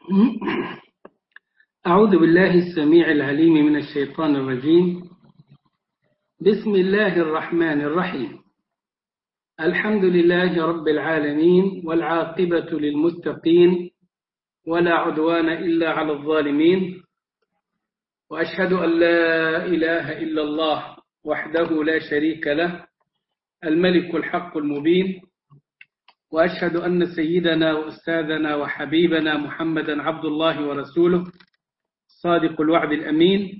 أعوذ بالله السميع العليم من الشيطان الرجيم. بسم الله الرحمن الرحيم. الحمد لله رب العالمين، والعاقبة للمتقين، ولا عدوان إلا على الظالمين. وأشهد أن لا إله إلا الله وحده لا شريك له، الملك الحق المبين. وأشهد أن سيدنا وأستاذنا وحبيبنا محمدا عبد الله ورسوله، صادق الوعد الأمين.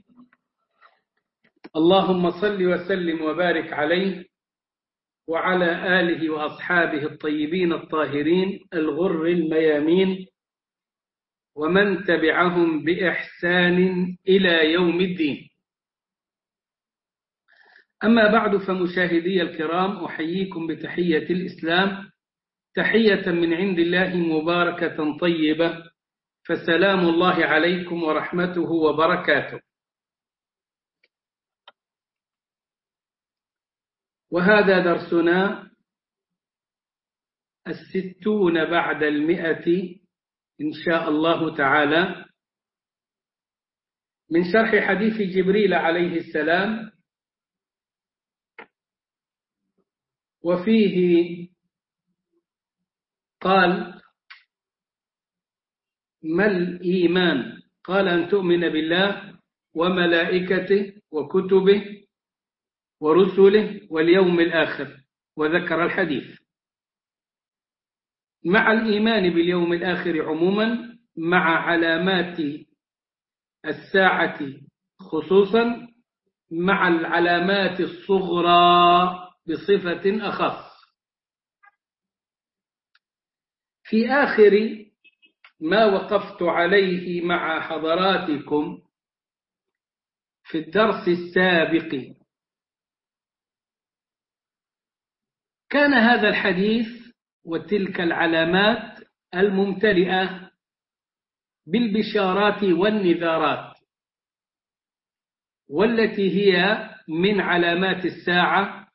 اللهم صل وسلم وبارك عليه وعلى آله وأصحابه الطيبين الطاهرين الغر الميامين، ومن تبعهم بإحسان إلى يوم الدين. أما بعد، فمشاهدي الكرام، أحييكم بتحية الإسلام، تحية من عند الله مباركة طيبة، فسلام الله عليكم ورحمته وبركاته. وهذا درسنا 60 بعد 100 إن شاء الله تعالى من شرح حديث جبريل عليه السلام، وفيه قال: ما الإيمان؟ قال: أن تؤمن بالله وملائكته وكتبه ورسله واليوم الآخر، وذكر الحديث. مع الإيمان باليوم الآخر عموما، مع علامات الساعة خصوصا، مع العلامات الصغرى بصفة أخص. في آخر ما وقفت عليه مع حضراتكم في الدرس السابق، كان هذا الحديث وتلك العلامات الممتلئة بالبشارات والنذارات، والتي هي من علامات الساعة،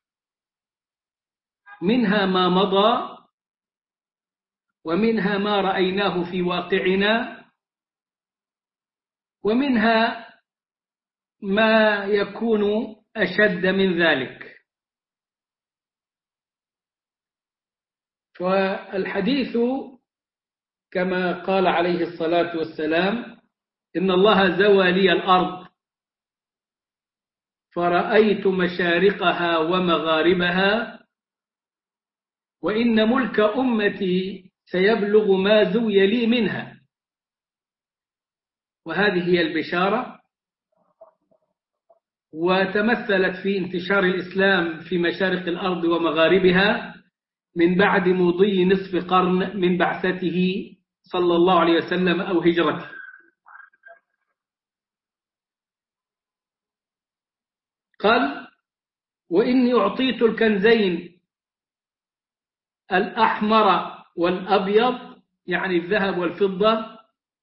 منها ما مضى ومنها ما رأيناه في واقعنا، ومنها ما يكون أشد من ذلك. فالحديث كما قال عليه الصلاة والسلام: إن الله زوى لي الأرض فرأيت مشارقها ومغاربها، وإن ملك أمتي سيبلغ ما زوي لي منها. وهذه هي البشارة، وتمثلت في انتشار الإسلام في مشارق الأرض ومغاربها من بعد مضي نصف قرن من بعثته صلى الله عليه وسلم أو هجرته. قال: وإني أعطيت الكنزين الأحمر والأبيض، يعني الذهب والفضة،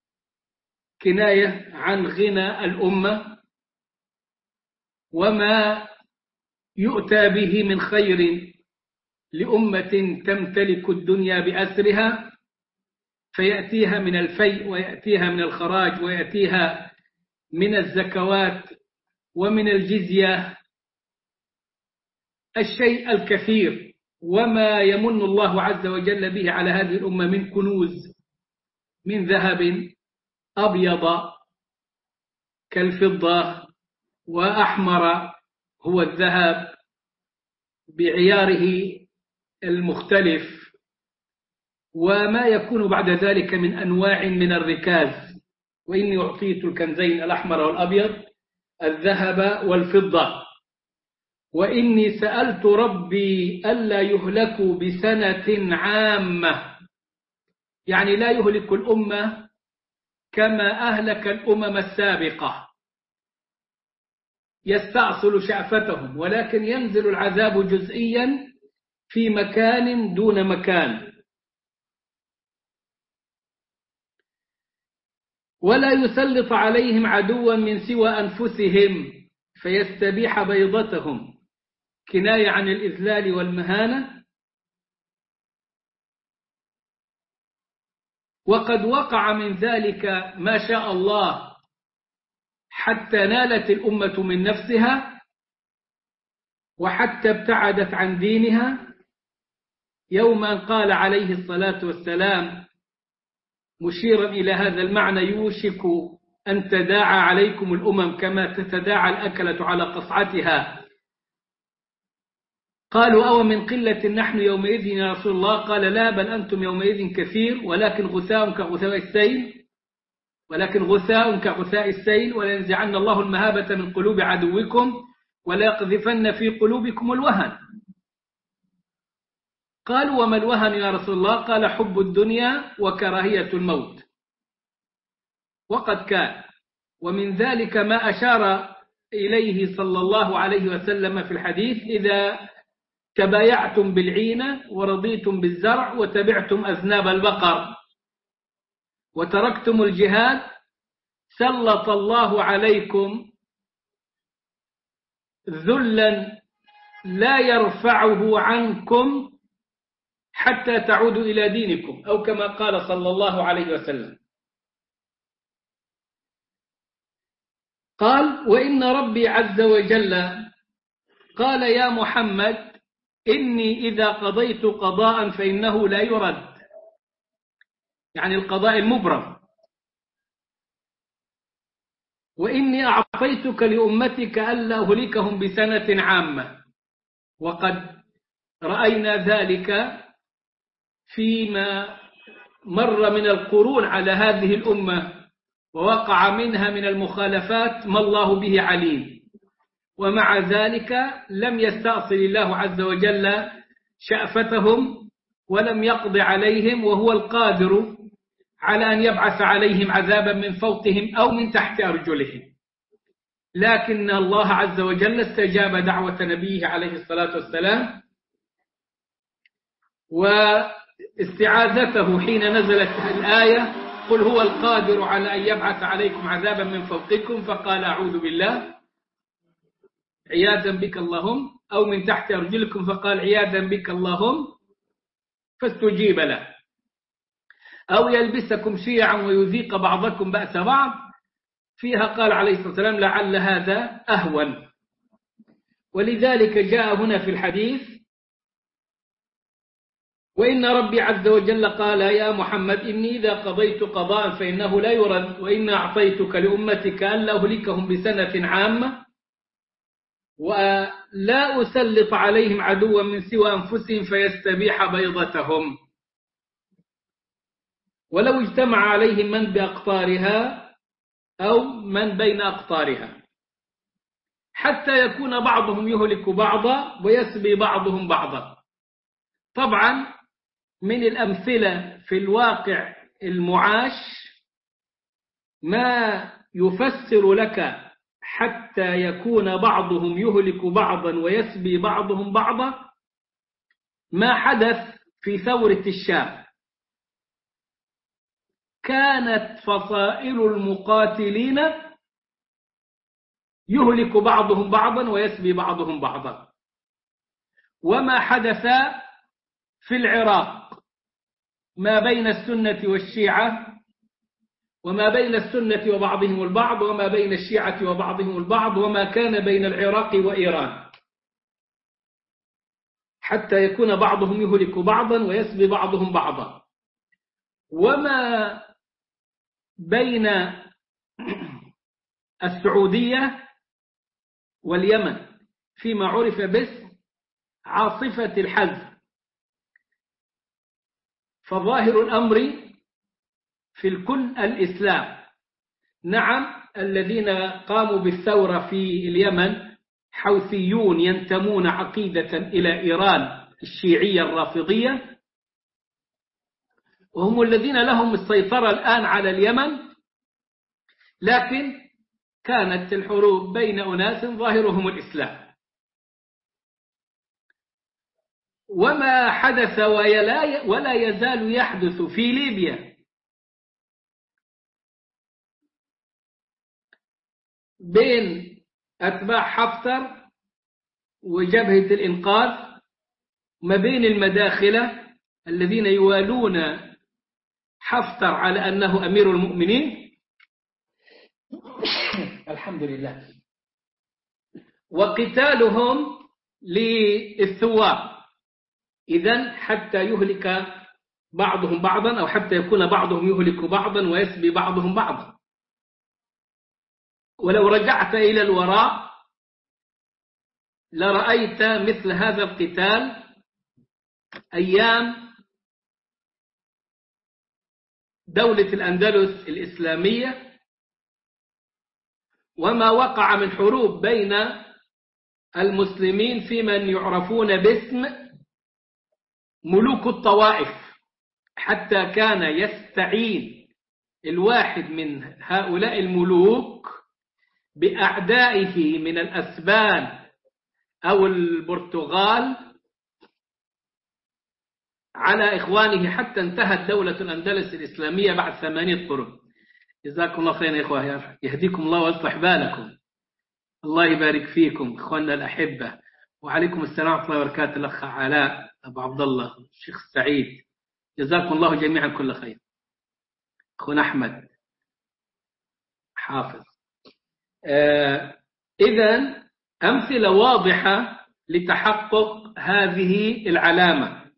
كناية عن غنى الأمة وما يؤتى به من خير لأمة تمتلك الدنيا بأسرها، فيأتيها من الفيء ويأتيها من الخراج ويأتيها من الزكوات ومن الجزية الشيء الكثير، وما يمن الله عز وجل به على هذه الأمة من كنوز من ذهب أبيض كالفضة، وأحمر هو الذهب بعياره المختلف، وما يكون بعد ذلك من أنواع من الركاز. وإني أعطيت الكنزين الأحمر والأبيض، الذهب والفضة، وإني سألت ربي ألا يهلكوا بسنة عامة، يعني لا يهلك الأمة كما أهلك الأمم السابقة يستأصل شعفتهم، ولكن ينزل العذاب جزئيا في مكان دون مكان، ولا يسلط عليهم عدوا من سوى أنفسهم فيستبيح بيضتهم، كناية عن الإذلال والمهانة. وقد وقع من ذلك ما شاء الله حتى نالت الأمة من نفسها وحتى ابتعدت عن دينها، يوم أن قال عليه الصلاة والسلام مشيرا إلى هذا المعنى: يوشك أن تداعى عليكم الأمم كما تتداعى الأكلة على قصعتها. قالوا: أو من قلة نحن يومئذ يا رسول الله؟ قال: لا، بل أنتم يومئذ كثير، ولكن غثاء كغثاء السيل، ولينزعن الله المهابة من قلوب عدوكم وليقذفن في قلوبكم الوهن. قالوا: وما الوهن يا رسول الله؟ قال: حب الدنيا وكراهية الموت. وقد كان، ومن ذلك ما أشار إليه صلى الله عليه وسلم في الحديث: إذا تبايعتم بالعينة ورضيتم بالزرع وتبعتم أذناب البقر وتركتم الجهاد سلط الله عليكم ذلا لا يرفعه عنكم حتى تعودوا إلى دينكم، أو كما قال صلى الله عليه وسلم. قال: وإن ربي عز وجل قال: يا محمد إني إذا قضيت قضاء فإنه لا يرد، يعني القضاء المبرم. وإني أعطيتك لأمتك ألا أهلكهم بسنة عامة. وقد رأينا ذلك فيما مر من القرون على هذه الأمة، ووقع منها من المخالفات ما الله به عليم، ومع ذلك لم يستأصل الله عز وجل شأفتهم ولم يقض عليهم، وهو القادر على أن يبعث عليهم عذابا من فوقهم أو من تحت أرجلهم. لكن الله عز وجل استجاب دعوة نبيه عليه الصلاة والسلام واستعاذته حين نزلت الآية: قل هو القادر على أن يبعث عليكم عذابا من فوقكم، فقال: أعوذ بالله عياذا بك اللهم، أو من تحت أرجلكم فقال: عياذا بك اللهم، فاستجيب له. أو يلبسكم شيعا ويذيق بعضكم بأس بعض، فيها قال عليه الصلاة والسلام: لعل هذا أهون. ولذلك جاء هنا في الحديث: وإن ربي عز وجل قال: يا محمد إني إذا قضيت قضاء فإنه لا يرد، وإن أعطيتك لأمتك ألا أهلكهم بسنة عامة ولا أسلط عليهم عدوا من سوى أنفسهم فيستبيح بيضتهم، ولو اجتمع عليهم من بأقطارها أو من بين أقطارها، حتى يكون بعضهم يهلك بعضا ويسبي بعضهم بعضا. طبعا من الأمثلة في الواقع المعاش ما يفسر لك حتى يكون بعضهم يهلك بعضا ويسبي بعضهم بعضا ما حدث في ثورة الشام. كانت فصائل المقاتلين يهلك بعضهم بعضا ويسبي بعضهم بعضا. وما حدث في العراق ما بين السنة والشيعة، وما بين السنة وبعضهم البعض، وما بين الشيعة وبعضهم البعض، وما كان بين العراق وإيران، حتى يكون بعضهم يهلك بعضا ويسبي بعضهم بعضا. وما بين السعودية واليمن فيما عرف باسم عاصفة الحزم. فظاهر الأمر في الكل الإسلام. نعم، الذين قاموا بالثورة في اليمن حوثيون ينتمون عقيدة إلى إيران الشيعية الرافضية، وهم الذين لهم السيطرة الآن على اليمن، لكن كانت الحروب بين أناس ظاهرهم الإسلام. وما حدث ولا يزال يحدث في ليبيا بين أتباع حفتر وجبهة الإنقاذ، ما بين المداخلة الذين يوالون حفتر على أنه أمير المؤمنين الحمد لله، وقتالهم للثوار، إذن حتى يهلك بعضهم بعضا، أو حتى يكون بعضهم يهلك بعضا ويسبي بعضهم بعضا. ولو رجعت إلى الوراء لرأيت مثل هذا القتال أيام دولة الأندلس الإسلامية، وما وقع من حروب بين المسلمين في من يعرفون باسم ملوك الطوائف، حتى كان يستعين الواحد من هؤلاء الملوك بأعدائه من الأسبان أو البرتغال على إخوانه، حتى انتهت دولة الأندلس الإسلامية بعد 8 قرون. جزاكم الله خيرا يا إخوة، يهديكم الله ويصلح بالكم، الله يبارك فيكم إخواننا الأحبة. وعليكم السلام ورحمة الله وبركاته الأخ علاء أبو عبد الله الشيخ سعيد، جزاكم الله جميعا كل خير. أخونا أحمد حافظ. إذن أمثلة واضحة لتحقق هذه العلامة.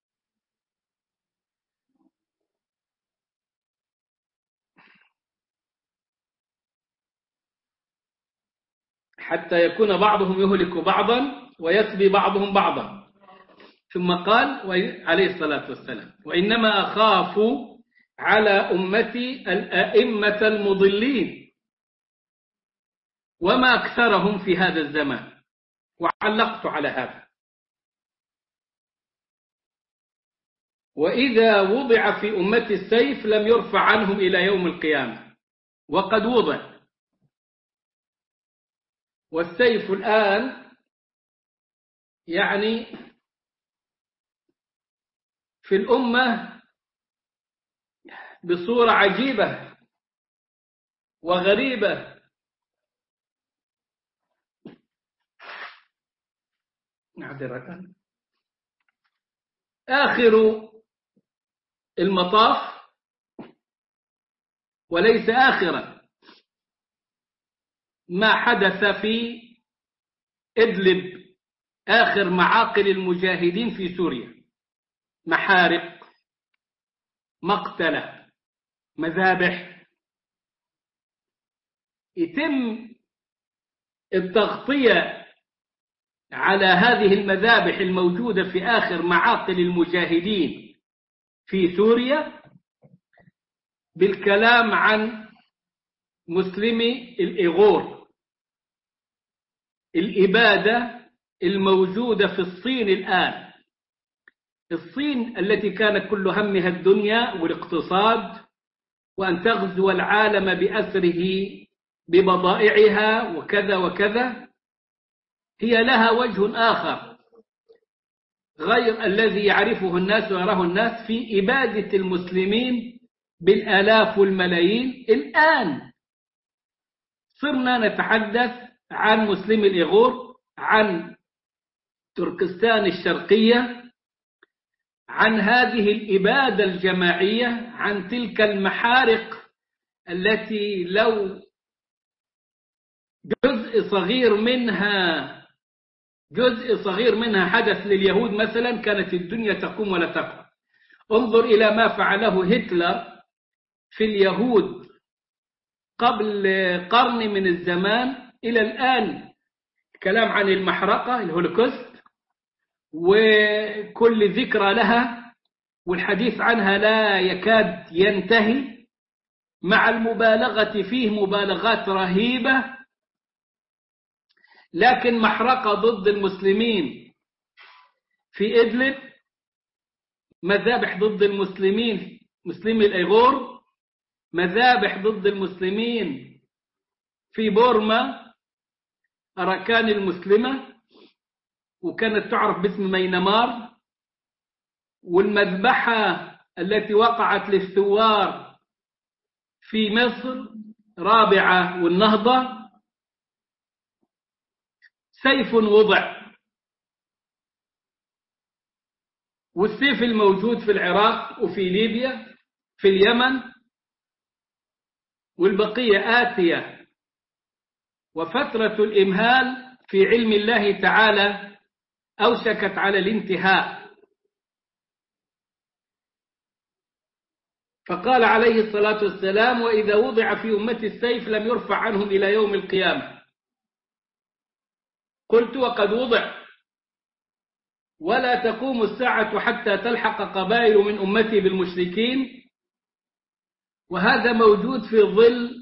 حتى يكون بعضهم يهلك بعضا ويسبي بعضهم بعضا. ثم قال عليه الصلاة والسلام: وإنما أخاف على أمتي الأئمة المضلين وما أكثرهم في هذا الزمان. وعلقت على هذا: وإذا وضع في أمتي السيف لم يرفع عنهم إلى يوم القيامة. وقد وضع، والسيف الآن يعني في الأمة بصورة عجيبة وغريبة. معذرة. آخر المطاف، وليس آخرا، ما حدث في إدلب، آخر معاقل المجاهدين في سوريا، محارق، مقتلة، مذابح. يتم التغطية على هذه المذابح الموجودة في آخر معاقل المجاهدين في سوريا بالكلام عن مسلمي الإيغور، الإبادة الموجودة في الصين الآن. الصين التي كان كل همها الدنيا والاقتصاد، وأن تغزو العالم بأسره ببضائعها وكذا وكذا، هي لها وجه آخر غير الذي يعرفه الناس ويراه الناس في إبادة المسلمين بالآلاف والملايين. الآن صرنا نتحدث عن مسلمي الإيغور، عن تركستان الشرقية، عن هذه الإبادة الجماعية، عن تلك المحارق التي لو جزء صغير منها حدث لليهود مثلا كانت الدنيا تقوم ولا تقوم. انظر إلى ما فعله هتلر في اليهود قبل قرن من الزمان إلى الآن. كلام عن المحرقة، الهولوكوست، وكل ذكرى لها والحديث عنها لا يكاد ينتهي، مع المبالغة فيه مبالغات رهيبة. لكن محرقة ضد المسلمين في إدلب، مذابح ضد المسلمين مسلمي الأيغور، مذابح ضد المسلمين في بورما، أراكان المسلمة، وكانت تعرف باسم مينمار، والمذبحة التي وقعت للثوار في مصر رابعة والنهضة. سيف وضع، والسيف الموجود في العراق وفي ليبيا في اليمن، والبقية آتية. وفترة الإمهال في علم الله تعالى أوشكت على الانتهاء. فقال عليه الصلاة والسلام: وإذا وضع في أمتي السيف لم يرفع عنهم إلى يوم القيامة. قلت: وقد وضع، ولا تقوم الساعة حتى تلحق قبائل من أمتي بالمشركين. وهذا موجود في ظل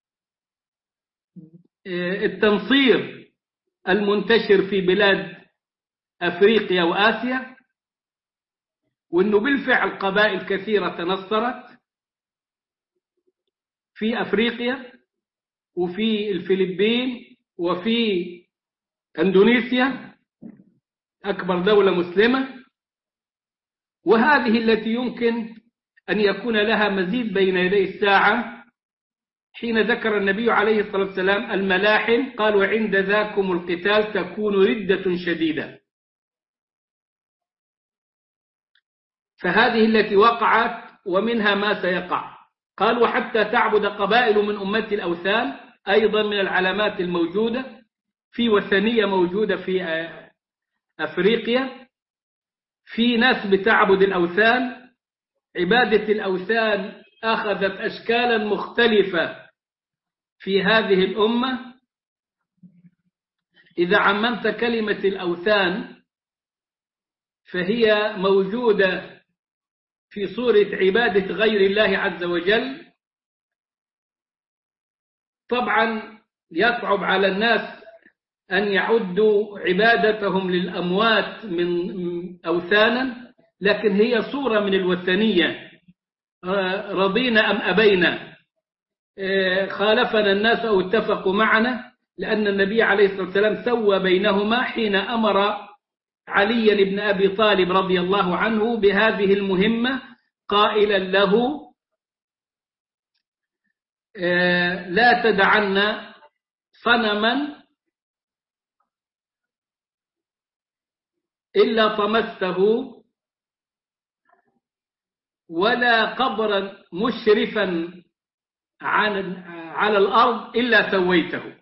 التنصير المنتشر في بلاد أفريقيا وآسيا، وأنه بالفعل قبائل كثيرة تنصرت في أفريقيا وفي الفلبين وفي أندونيسيا أكبر دولة مسلمة، وهذه التي يمكن أن يكون لها مزيد بين يدي الساعة. حين ذكر النبي عليه الصلاة والسلام الملاحم قال: وعند ذاكم القتال تكون ردة شديدة. فهذه التي وقعت ومنها ما سيقع. قال: وحتى تعبد قبائل من أمتي الأوثان، أيضا من العلامات الموجودة في وثنية موجودة في أفريقيا. في ناس بتعبد الأوثان. عبادة الأوثان أخذت أشكالا مختلفة في هذه الأمة. إذا عممت كلمة الأوثان فهي موجودة في صورة عبادة غير الله عز وجل. طبعا يصعب على الناس أن يعدوا عبادتهم للأموات من أوثانا، لكن هي صورة من الوثنية. رضينا أم أبينا، خالفنا الناس أو اتفقوا معنا، لأن النبي عليه الصلاة والسلام سوى بينهما حين أمر علي بن أبي طالب رضي الله عنه بهذه المهمة، قائلا له: لا تدعن صنما إلا طمسته، ولا قبرا مشرفا على الأرض إلا سويته.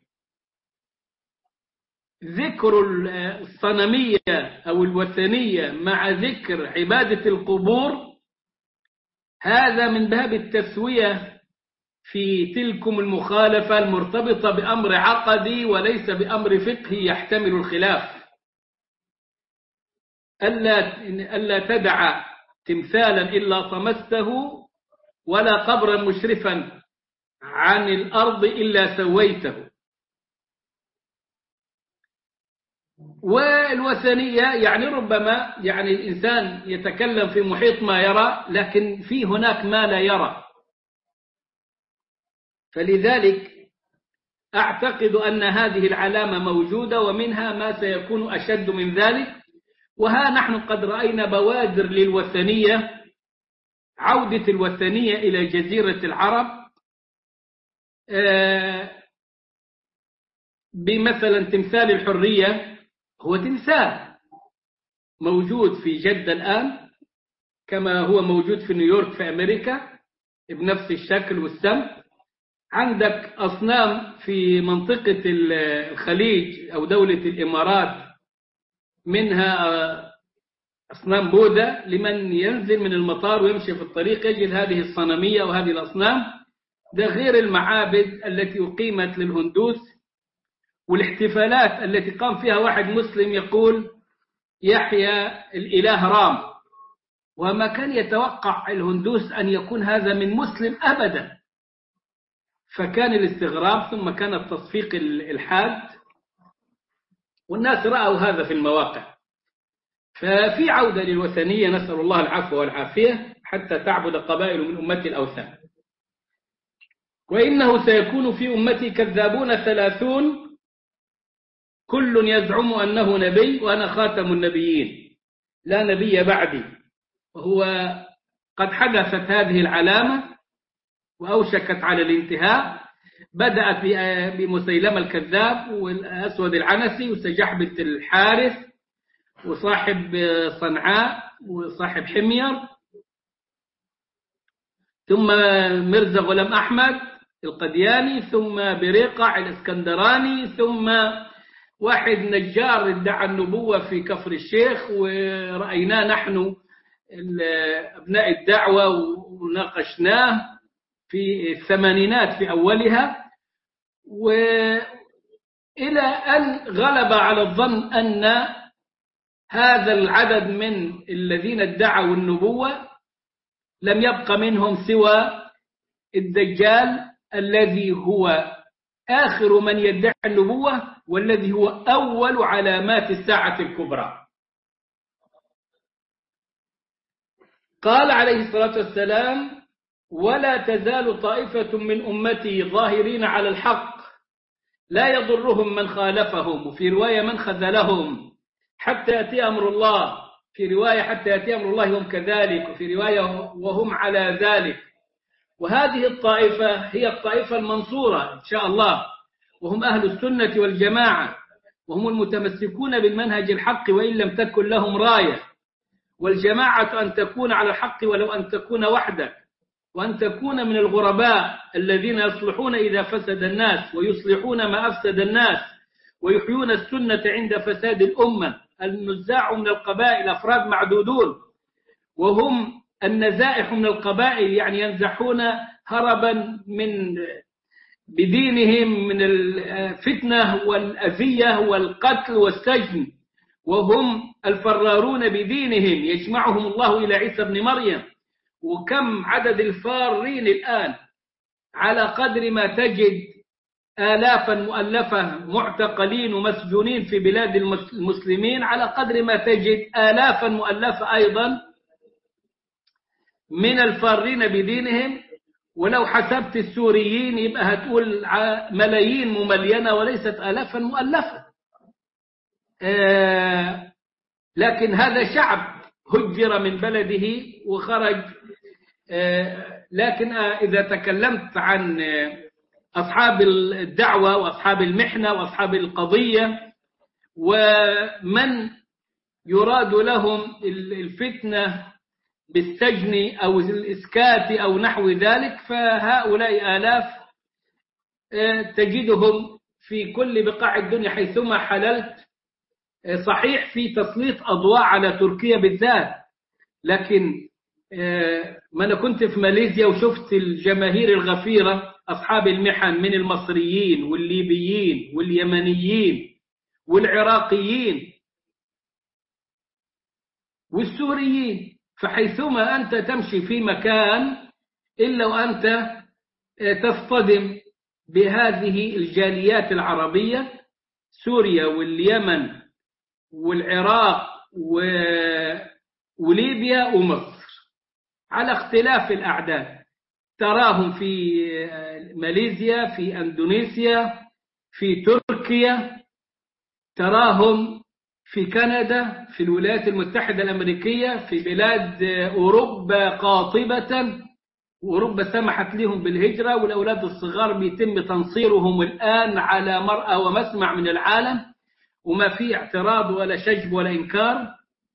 ذكر الصنمية أو الوثنية مع ذكر عبادة القبور هذا من باب التسوية في تلكم المخالفة المرتبطة بأمر عقدي وليس بأمر فقهي يحتمل الخلاف. ألا تدع تمثالا إلا طمسته، ولا قبرا مشرفا عن الأرض إلا سويته. والوثنية يعني ربما يعني الإنسان يتكلم في محيط ما يرى، لكن في هناك ما لا يرى. فلذلك أعتقد أن هذه العلامة موجودة، ومنها ما سيكون أشد من ذلك. وها نحن قد رأينا بوادر للوثنية، عودة الوثنية إلى جزيرة العرب، بمثلا تمثال الحرية هو تمثال موجود في جدة الآن، كما هو موجود في نيويورك في أمريكا بنفس الشكل والسمت. عندك أصنام في منطقة الخليج أو دولة الإمارات، منها أصنام بوذا، لمن ينزل من المطار ويمشي في الطريق يجد هذه الصنمية وهذه الأصنام. ده غير المعابد التي أقيمت للهندوس، والاحتفالات التي قام فيها واحد مسلم يقول: يحيى الإله رام. وما كان يتوقع الهندوس أن يكون هذا من مسلم أبدا. فكان الاستغراب، ثم كان التصفيق الحاد، والناس رأوا هذا في المواقع. ففي عودة للوثنية، نسأل الله العفو والعافية، حتى تعبد قبائل من أمتي الأوثان. وإنه سيكون في أمتي كذابون 30 كل يزعم أنه نبي وأنا خاتم النبيين لا نبي بعدي. وهو قد حدثت هذه العلامة وأوشكت على الانتهاء. بدأت بمسيلمة الكذاب والأسود العنسي وسجحبة الحارث وصاحب صنعاء وصاحب حمير، ثم مرزا غلام أحمد القدياني، ثم بريقع الإسكندراني، ثم واحد نجار ادعى النبوة في كفر الشيخ، ورأيناه نحن أبناء الدعوة وناقشناه في الثمانينات في أولها، وإلى أن غلب على الظن أن هذا العدد من الذين ادعوا النبوة لم يبق منهم سوى الدجال الذي هو آخر من يدعي النبوة، والذي هو أول علامات الساعة الكبرى. قال عليه الصلاة والسلام: ولا تزال طائفة من أمتي ظاهرين على الحق لا يضرهم من خالفهم، وفي رواية من خذلهم حتى يأتي أمر الله، في رواية حتى يأتي أمر الله هم كذلك، وفي رواية وهم على ذلك. وهذه الطائفة هي الطائفة المنصورة إن شاء الله، وهم أهل السنة والجماعة، وهم المتمسكون بالمنهج الحق وإن لم تكن لهم راية. والجماعة أن تكون على الحق ولو أن تكون وحدك، وأن تكون من الغرباء الذين يصلحون إذا فسد الناس ويصلحون ما أفسد الناس ويحيون السنة عند فساد الأمة. النزاع من القبائل أفراد معدودون، وهم النزائح من القبائل، يعني ينزحون هربا من بدينهم من الفتنة والأذية والقتل والسجن، وهم الفرارون بدينهم يجمعهم الله إلى عيسى بن مريم. وكم عدد الفارين الآن؟ على قدر ما تجد آلافا مؤلفة معتقلين ومسجونين في بلاد المسلمين، على قدر ما تجد آلافا مؤلفة أيضا من الفارين بدينهم. ولو حسبت السوريين يبقى هتقول ملايين مملينة وليست آلافا مؤلفة. لكن هذا شعب هجر من بلده وخرج. لكن إذا تكلمت عن أصحاب الدعوة وأصحاب المحنة وأصحاب القضية ومن يراد لهم الفتنة بالسجن أو الإسكات أو نحو ذلك، فهؤلاء آلاف تجدهم في كل بقاع الدنيا حيثما حللت. صحيح في تسليط أضواء على تركيا بالذات، لكن ما أنا كنت في ماليزيا وشفت الجماهير الغفيرة أصحاب المحن من المصريين والليبيين واليمنيين والعراقيين والسوريين. فحيثما أنت تمشي في مكان إلا وأنت تصطدم بهذه الجاليات العربية، سوريا واليمن والعراق وليبيا ومصر، على اختلاف الأعداد. تراهم في ماليزيا، في أندونيسيا، في تركيا، تراهم في كندا، في الولايات المتحدة الأمريكية، في بلاد أوروبا قاطبة، وأوروبا سمحت لهم بالهجرة، والأولاد الصغار بيتم تنصيرهم الآن على مرأى ومسمع من العالم، وما في اعتراض ولا شجب ولا إنكار.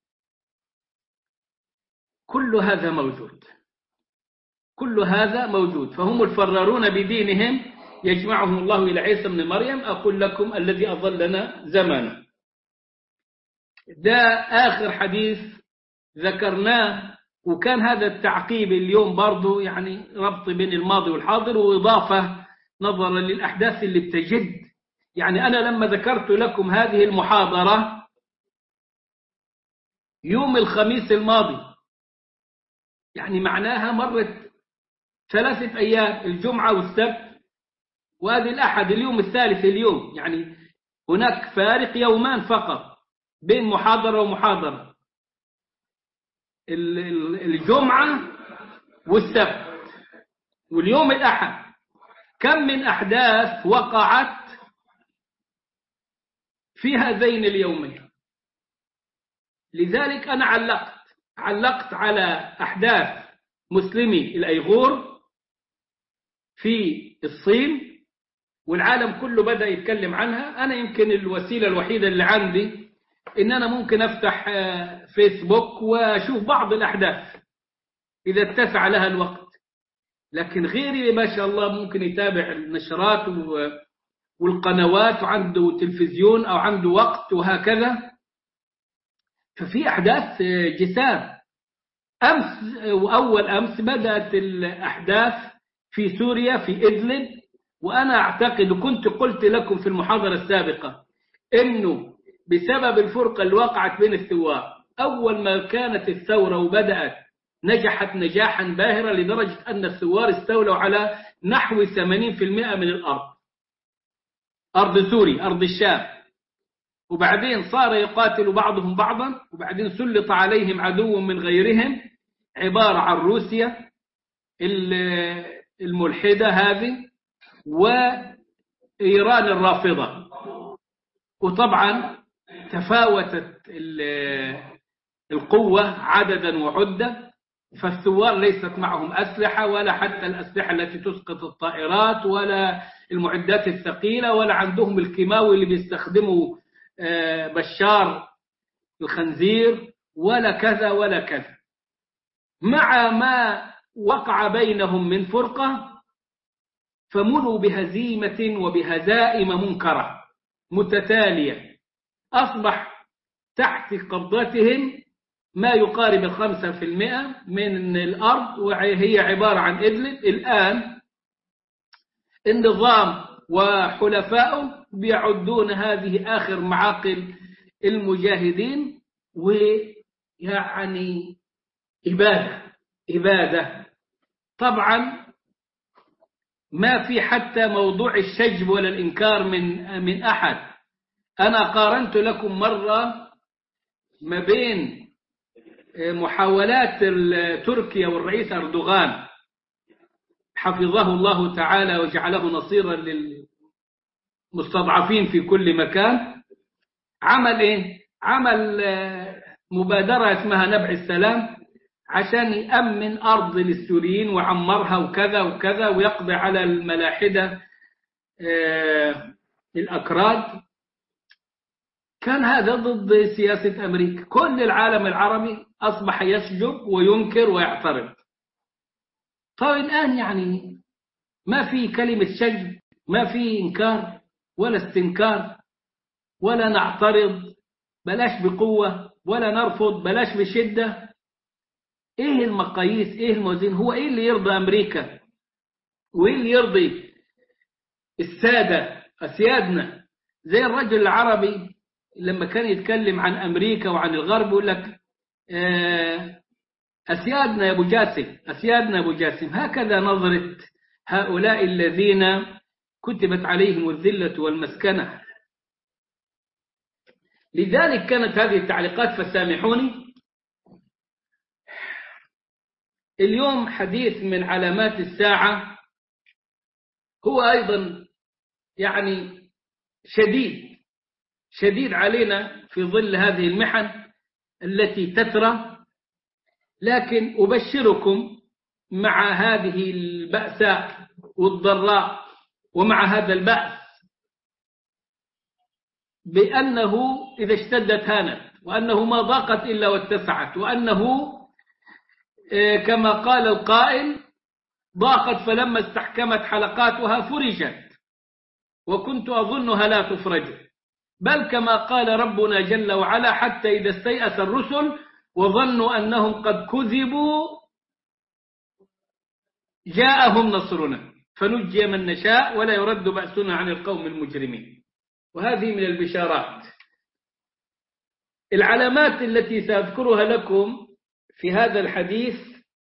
كل هذا موجود، كل هذا موجود. فهم الفرارون بدينهم يجمعهم الله إلى عيسى بن مريم. أقول لكم الذي أضلنا زمانا. ده آخر حديث ذكرناه، وكان هذا التعقيب اليوم برضو يعني ربط بين الماضي والحاضر، وإضافة نظرا للأحداث اللي بتجد. يعني أنا لما ذكرت لكم هذه المحاضرة يوم الخميس الماضي، يعني معناها مرت 3 أيام، الجمعة والسبت وهذه الأحد، اليوم الثالث اليوم، يعني هناك فارق يومان فقط بين محاضرة ومحاضرة، الجمعة والسبت واليوم الأحد. كم من أحداث وقعت في هذين اليومين. لذلك أنا علقت على أحداث مسلمي الأيغور في الصين، والعالم كله بدأ يتكلم عنها. أنا يمكن الوسيلة الوحيدة اللي عندي إن أنا ممكن أفتح فيسبوك وأشوف بعض الأحداث إذا اتسع لها الوقت. لكن غيري ما شاء الله ممكن يتابع النشرات والقنوات وعنده تلفزيون أو عنده وقت وهكذا. ففي أحداث جسام. أمس وأول أمس بدأت الأحداث في سوريا في إدلب، وأنا أعتقد وكنت قلت لكم في المحاضرة السابقة إنه بسبب الفرقة اللي وقعت بين الثوار، أول ما كانت الثورة وبدأت نجحت نجاحا باهرا لدرجة أن الثوار استولوا على نحو 80% من الأرض، أرض سوريا أرض الشام. وبعدين صار يقاتل بعضهم بعضا، وبعدين سلط عليهم عدو من غيرهم عبارة عن روسيا الملحدة هذه وإيران الرافضة. وطبعا تفاوتت القوة عددا وعدة، فالثوار ليست معهم أسلحة ولا حتى الأسلحة التي تسقط الطائرات ولا المعدات الثقيلة، ولا عندهم الكيماوي اللي بيستخدموا بشار الخنزير ولا كذا ولا كذا. مع ما وقع بينهم من فرقة فملوا بهزيمة وبهزائم منكرة متتالية، أصبح تحت قبضتهم ما يقارب 5% من الأرض، وهي عبارة عن إدلب. الآن النظام وحلفائه بيعدون هذه آخر معاقل المجاهدين، ويعني إبادة. طبعا ما في حتى موضوع الشجب ولا الإنكار من أحد. أنا قارنت لكم مرة ما بين محاولات تركيا والرئيس أردوغان حفظه الله تعالى وجعله نصيرا للمستضعفين في كل مكان. عمل إيه؟ عمل مبادرة اسمها نبع السلام عشان يأمن أرض للسوريين وعمرها وكذا وكذا، ويقضي على الملاحدة الأكراد. كان هذا ضد سياسة أمريكا. كل العالم العربي أصبح يشجب وينكر ويعترض. طيب الآن يعني ما في كلمة شجب، ما في إنكار ولا استنكار ولا نعترض، بلاش بقوة، ولا نرفض بلاش بشدة. إيه المقاييس؟ إيه الموازين؟ هو إيه اللي يرضى أمريكا وإيه اللي يرضي أسيادنا؟ زي الرجل العربي لما كان يتكلم عن أمريكا وعن الغرب يقول لك أسيادنا يا أبو جاسم، أسيادنا يا أبو جاسم. هكذا نظرة هؤلاء الذين كتبت عليهم الذلة والمسكنة. لذلك كانت هذه التعليقات. فسامحوني. اليوم حديث من علامات الساعة هو أيضا يعني شديد علينا في ظل هذه المحن التي تترى. لكن أبشركم مع هذه البأساء والضراء ومع هذا البأس بأنه إذا اشتدت هانت، وأنه ما ضاقت إلا واتسعت، وأنه كما قال القائل ضاقت فلما استحكمت حلقاتها فرجت وكنت أظنها لا تفرج. بل كما قال ربنا جل وعلا حتى إذا استيأس الرسل وظنوا أنهم قد كذبوا جاءهم نصرنا فنجي من نشاء ولا يرد بأسنا عن القوم المجرمين. وهذه من البشارات. العلامات التي سأذكرها لكم في هذا الحديث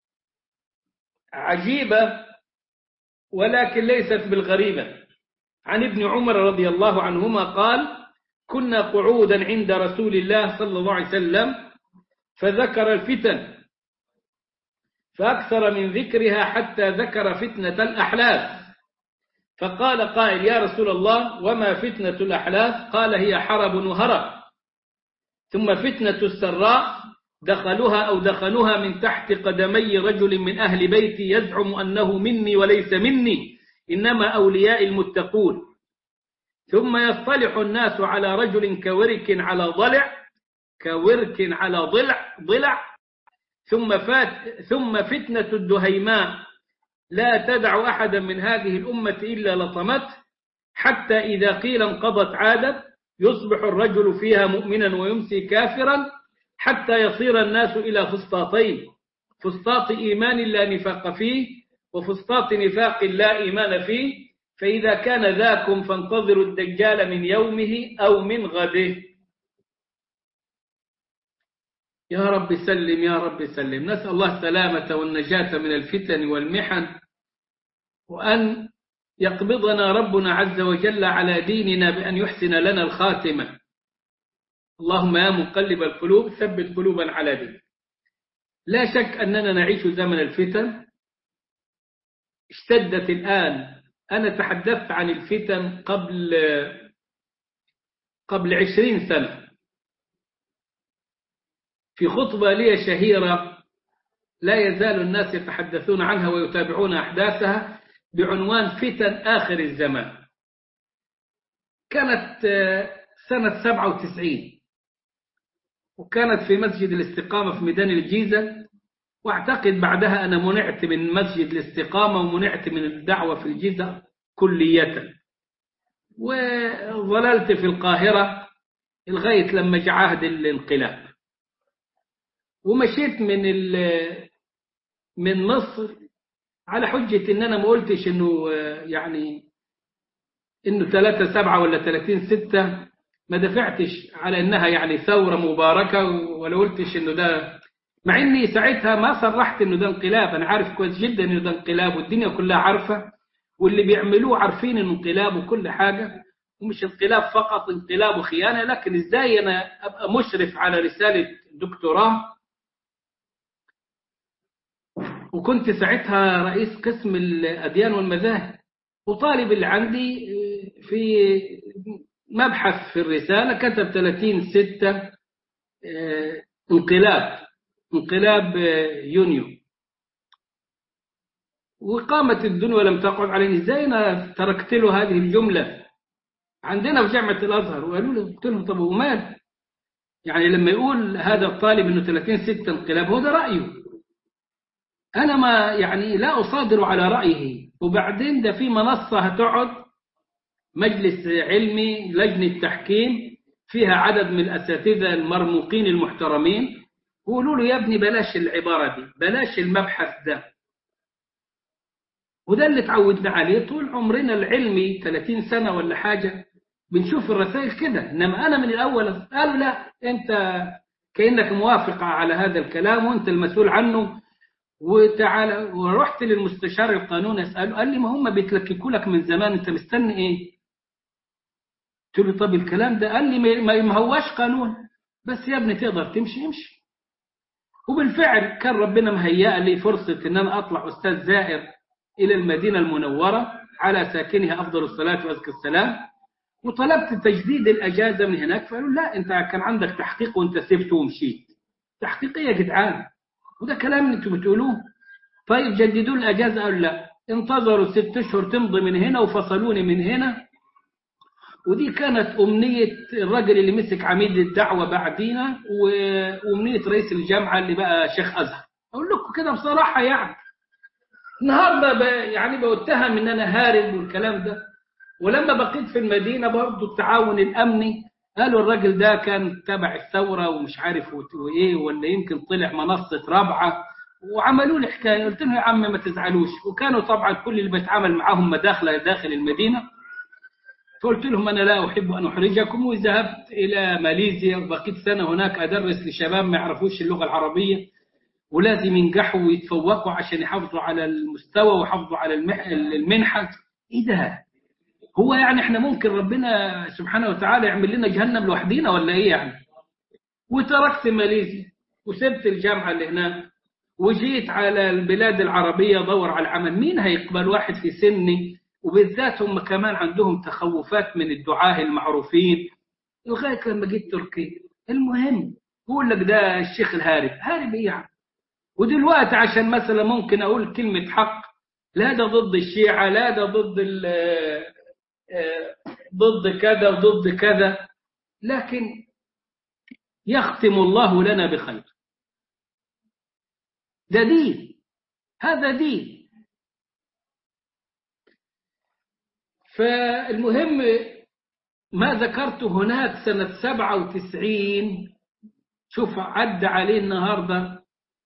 عجيبة ولكن ليست بالغريبة. عن ابن عمر رضي الله عنهما قال: كنا قعودا عند رسول الله صلى الله عليه وسلم فذكر الفتن فأكثر من ذكرها حتى ذكر فتنة الأحلاف، فقال قائل: يا رسول الله وما فتنة الأحلاف؟ قال: هي حرب وهرب. ثم فتنة السراء دخلوها من تحت قدمي رجل من أهل بيتي يزعم أنه مني وليس مني، إنما أولياء المتقون. ثم يصطلح الناس على رجل كورك على ضلع. ثم فتنة الدهيماء لا تدع أحدا من هذه الأمة إلا لطمته، حتى إذا قيل انقضت عادت، يصبح الرجل فيها مؤمنا ويمسي كافرا، حتى يصير الناس إلى فسطاطين: فسطاط إيمان لا نفاق فيه، وفسطاط نفاق لا إيمان فيه، فإذا كان ذاكم فانتظروا الدجال من يومه أو من غده. يا رب سلم يا رب سلم. نسأل الله السلامة والنجاة من الفتن والمحن، وأن يقبضنا ربنا عز وجل على ديننا بأن يحسن لنا الخاتمة. اللهم يا مقلب القلوب ثبت قلوبا على دينك. لا شك أننا نعيش زمن الفتن، اشتدت الآن. أنا تحدثت عن الفتن قبل 20 سنة في خطبة لي شهيرة لا يزال الناس يتحدثون عنها ويتابعون أحداثها، بعنوان فتن آخر الزمان. كانت سنة 97، وكانت في مسجد الاستقامة في ميدان الجيزة، واعتقد بعدها أنا منعت من مسجد الاستقامة ومنعت من الدعوة في الجيزة كلية، وظللت في القاهرة لغاية لما جاء عهد الانقلاب، ومشيت من مصر على حجة إن أنا ما قلتش إنه يعني إنه 3/7 ولا 30/6، ما دفعتش على إنها يعني ثورة مباركة، ولا قلتش إنه ده، مع إني ساعتها ما صرحت إنه ده انقلاب. أنا عارف كويس جدا إنه ده انقلاب، والدنيا كلها عارفة، واللي بيعملوه عارفين إنه انقلاب وكل حاجة، ومش انقلاب فقط، انقلاب وخيانة. لكن إزاي أنا أبقى مشرف على رسالة دكتوراه، وكنت ساعتها رئيس قسم الأديان والمذاهب، وطالب اللي عندي في مبحث في الرسالة كتب 30/6 انقلاب يونيو، وقامت الدنيا ولم تقعد علينا. ازاي انا تركت له هذه الجملة عندنا في جامعة الأزهر؟ وقالوا لي، قلت لهم طب ومال، يعني لما يقول هذا الطالب انه 30/6 انقلاب هو ده رأيه، انا ما يعني لا أصادر على رأيه. وبعدين ده في منصة هتقعد مجلس علمي لجنة تحكيم فيها عدد من الأساتذة المرموقين المحترمين، قولوا له يا ابني بلاش العبارة دي، بلاش المبحث ده. وده اللي تعودنا عليه طول عمرنا العلمي، 30 سنة ولا حاجة بنشوف الرسائل كده. إنما أنا من الأول قالوا لا، أنت كأنك موافق على هذا الكلام وأنت المسؤول عنه، وتعالى. ورحت للمستشار القانوني أسأله، قال لي ما هم بيتلككوا لك من زمان، أنت مستني إيه؟ قلت له طب الكلام ده، قال لي ما هواش قانون، بس يا ابني تقدر تمشي امشي. وبالفعل كان ربنا مهيأ لي فرصة ان انا اطلع استاذ زائر الى المدينة المنورة على ساكنها افضل الصلاة وازكى السلام، وطلبت تجديد الاجازة من هناك، فقالوا لا انت كان عندك تحقيق وانت سبته ومشيت. تحقيق ايه يا جدعان؟ وده كلام انتوا بتقولوه؟ طيب جددوا الاجازة. قالوا لا، انتظروا 6 أشهر تمضي من هنا، وفصلوني من هنا. ودي كانت أمنية الرجل اللي مسك عميد الدعوة بعدينا، وأمنية رئيس الجامعة اللي بقى شيخ أزهر. أقول لكم كده بصراحة، يعني النهاردة يعني بتهم إن أنا هارب والكلام ده. ولما بقيت في المدينة برضو التعاون الأمني قالوا الراجل ده كان تبع الثورة ومش عارف وإيه، ولا يمكن طلع منصة رابعة، وعملوا لي حكاية. قلت لهم يا عم ما تزعلوش. وكانوا طبعا كل اللي بيتعامل معاهم مداخلة داخل المدينة. فقلت لهم أنا لا أحب أن أحرجكم، وذهبت إلى ماليزيا وبقيت سنة هناك أدرس لشباب ما يعرفوش اللغة العربية، ولازم ينجحوا ويتفوقوا عشان يحافظوا على المستوى ويحافظوا على المنحة. إيه ده؟ هو يعني إحنا ممكن ربنا سبحانه وتعالى يعمل لنا جهنم لوحدينا ولا إيه يعني؟ وتركت ماليزيا وسبت الجامعة اللي هناك، وجيت على البلاد العربية دور على العمل. مين هيقبل واحد في سني؟ وبالذات هم كمان عندهم تخوفات من الدعاة المعروفين. لغاية لما جيت تركيا. المهم بقول لك ده الشيخ الهارب، هارب ايه يعني؟ ودلوقتي عشان مثلا ممكن اقول كلمة حق، لا ده ضد الشيعة، لا ده ضد كذا وضد كذا، لكن يختم الله لنا بخير. ده دين، هذا دين. فالمهم ما ذكرت هناك سنة 97، شوف عدى عليه النهاردة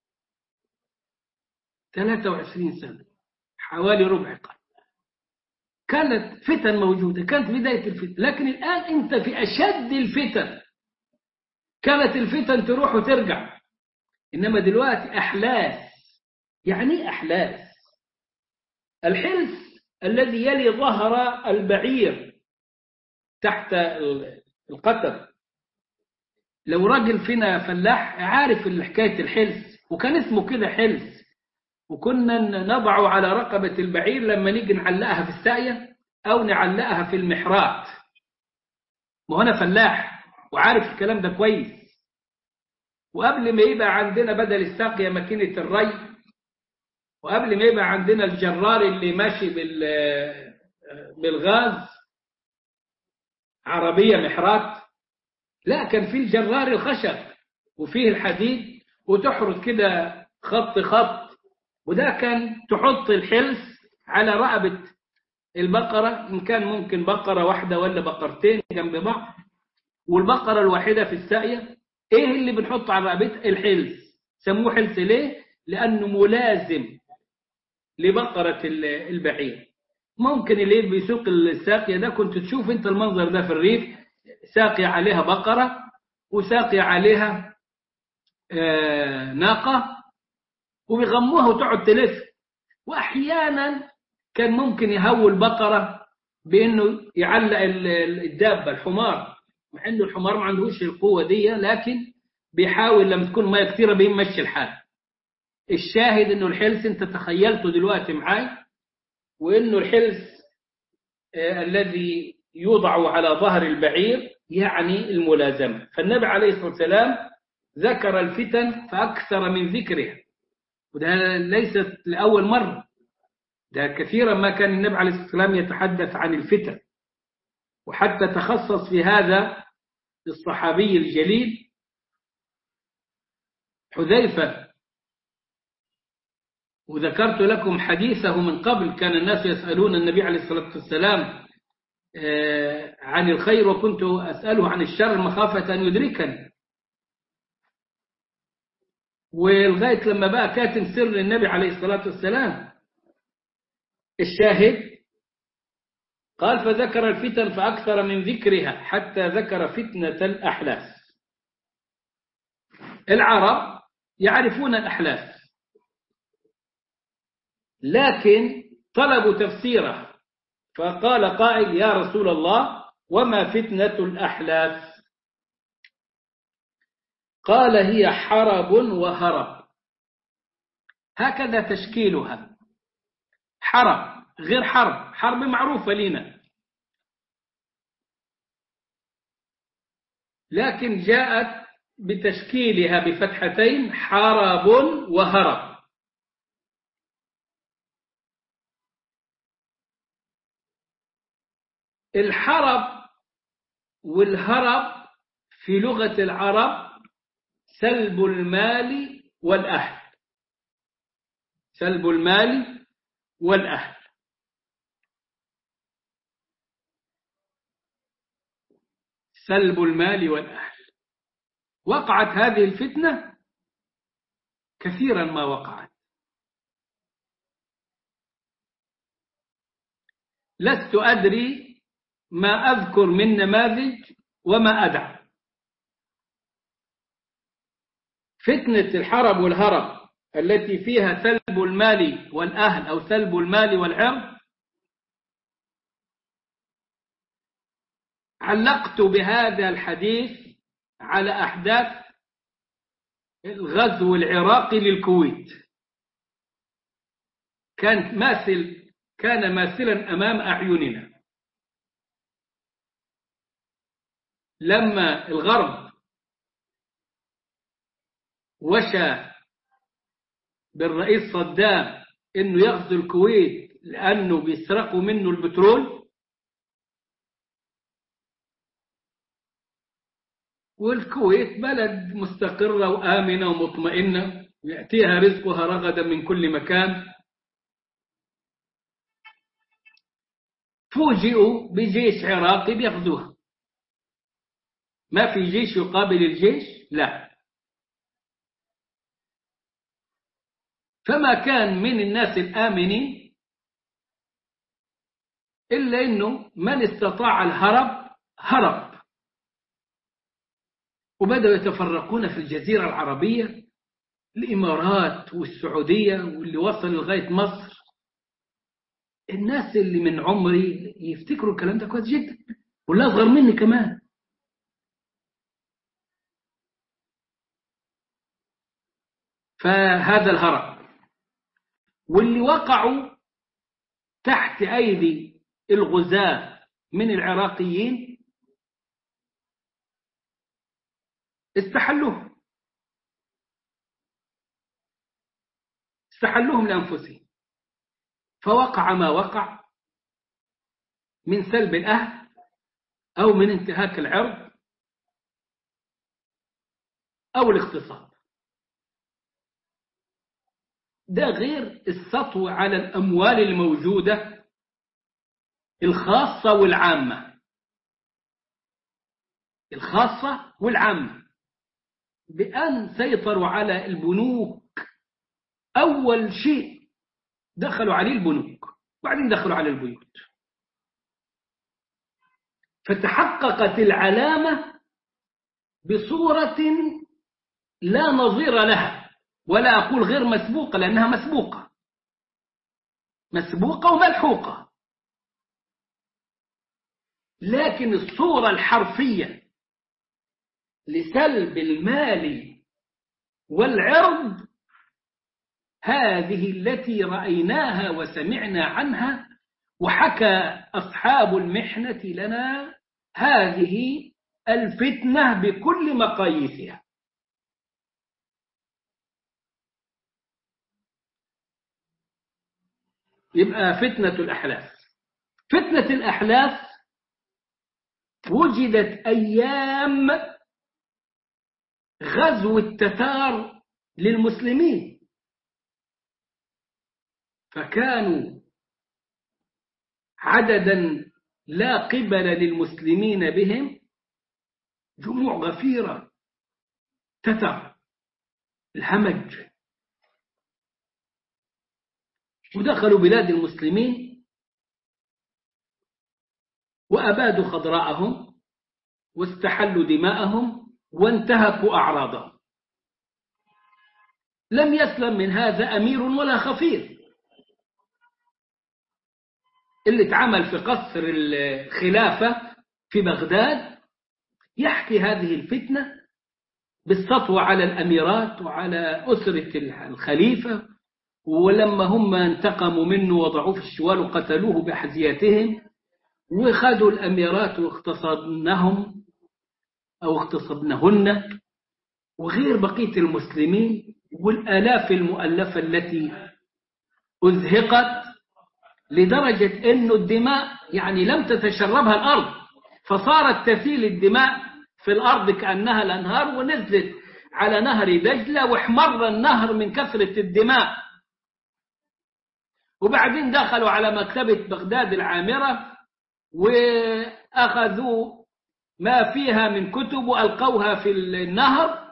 23 سنة، حوالي ربع قرن. كانت فتن موجودة، كانت بداية الفتن، لكن الآن أنت في أشد الفتن. كانت الفتن تروح وترجع، إنما دلوقتي أحلاس. يعني إيه أحلاس؟ الحلس الذي يلي ظهر البعير تحت القتب. لو راجل فينا فلاح عارف حكاية الحلس، وكان اسمه كده حلس، وكنا نضعه على رقبة البعير لما نيجي نعلقها في الساقية أو نعلقها في المحرات. ما هو أنا فلاح وعارف الكلام ده كويس. وقبل ما يبقى عندنا بدل الساقية ماكينة الري، وقبل ما يبقى عندنا الجرار اللي ماشي بالغاز، عربية محرات، لا، كان فيه الجرار الخشب وفيه الحديد، وتحرط كده خط خط، وده كان تحط الحلس على رقبة البقرة، إن كان ممكن بقرة واحدة ولا بقرتين جنب بعض، والبقرة الواحدة في الساقية. إيه اللي بنحطه على رقبتها؟ الحلس. سموه حلس ليه؟ لأنه ملازم لبقرة البعير. ممكن اللي بيسوق الساقية ده كنت تشوف انت المنظر ده في الريف، ساقية عليها بقرة وساقية عليها ناقة، وبيغموها وتقعد تلف. وأحيانا كان ممكن يهوي البقرة بأنه يعلق الدابة الحمار، مع أنه الحمار ما عندهوش القوة دي، لكن بيحاول لما تكون مية كثيرة بيمشي الحال. الشاهد أنه الحلس أنت تخيلته دلوقتي معاي، وأنه الحلس الذي يوضع على ظهر البعير يعني الملازمة. فالنبي عليه الصلاة والسلام ذكر الفتن فأكثر من ذكرها، وده ليست لأول مرة، ده كثيرا ما كان النبي عليه الصلاة والسلام يتحدث عن الفتن. وحتى تخصص في هذا الصحابي الجليل حذيفة، وذكرت لكم حديثه من قبل. كان الناس يسألون النبي عليه الصلاة والسلام عن الخير، وكنت أسأله عن الشر مخافة أن يدركني. ولغاية لما بقى كاتم سر النبي عليه الصلاة والسلام. الشاهد قال فذكر الفتن فأكثر من ذكرها حتى ذكر فتنة الأحلاس. العرب يعرفون الأحلاس، لكن طلبوا تفسيره، فقال قائل يا رسول الله وما فتنة الأحلاس؟ قال هي حرب وهرب. هكذا تشكيلها، حرب غير حرب. حرب معروفة لنا، لكن جاءت بتشكيلها بفتحتين، حرب وهرب. الحرب والهرب في لغة العرب سلب المال والأهل. سلب المال والأهل. سلب المال والأهل. وقعت هذه الفتنة كثيرا ما وقعت. لست أدري ما أذكر من نماذج وما أدع. فتنة الحرب والهرب التي فيها سلب المال والأهل أو سلب المال والعرض، علقت بهذا الحديث على أحداث الغزو العراقي للكويت. كان ماثلا أمام أعيننا لما الغرب وشى بالرئيس صدام إنه يغزو الكويت لأنه بيسرقوا منه البترول، والكويت بلد مستقرة وآمنة ومطمئنة يأتيها رزقها رغدا من كل مكان. فوجئوا بجيش عراقي بيغزوها. ما في جيش يقابل الجيش، لا. فما كان من الناس الآمنين إلا أنه من استطاع الهرب هرب، وبدأوا يتفرقون في الجزيرة العربية، الإمارات والسعودية واللي وصل لغاية مصر. الناس اللي من عمري يفتكروا الكلام ده كويس جدا، واللي أصغر مني كمان. فهذا الهرب، واللي وقعوا تحت أيدي الغزاة من العراقيين استحلوهم لأنفسهم، فوقع ما وقع من سلب الأهل أو من انتهاك العرض أو الاغتصاب. ده غير السطو على الأموال الموجودة الخاصة والعامة، بأن سيطروا على البنوك. أول شيء دخلوا عليه البنوك، وبعدين دخلوا على البيوت. فتحققت العلامة بصورة لا نظير لها، ولا أقول غير مسبوقة لأنها مسبوقة وملحوقة. لكن الصورة الحرفية لسلب المال والعرض هذه التي رأيناها وسمعنا عنها، وحكى أصحاب المحنة لنا هذه الفتنة بكل مقاييسها. يبقى فتنة الأحلاف وجدت أيام غزو التتار للمسلمين، فكانوا عددا لا قبل للمسلمين بهم، جموع غفيرة تتر الهمج، ودخلوا بلاد المسلمين وأبادوا خضراءهم واستحلوا دماءهم وانتهكوا أعراضهم. لم يسلم من هذا أمير ولا خفير. اللي اتعمل في قصر الخلافة في بغداد يحكي هذه الفتنة بالسطوة على الأميرات وعلى أسرة الخليفة، ولما هم انتقموا منه وضعوه في الشوال وقتلوه بأحذيتهم، وخذوا الأميرات واغتصبنهم أو اغتصبنهن، وغير بقية المسلمين، والآلاف المؤلفة التي أزهقت، لدرجة أن الدماء يعني لم تتشربها الأرض، فصارت تسيل الدماء في الأرض كأنها الأنهار، ونزلت على نهر دجلة واحمر النهر من كثرة الدماء. وبعدين دخلوا على مكتبة بغداد العامرة وأخذوا ما فيها من كتب وألقوها في النهر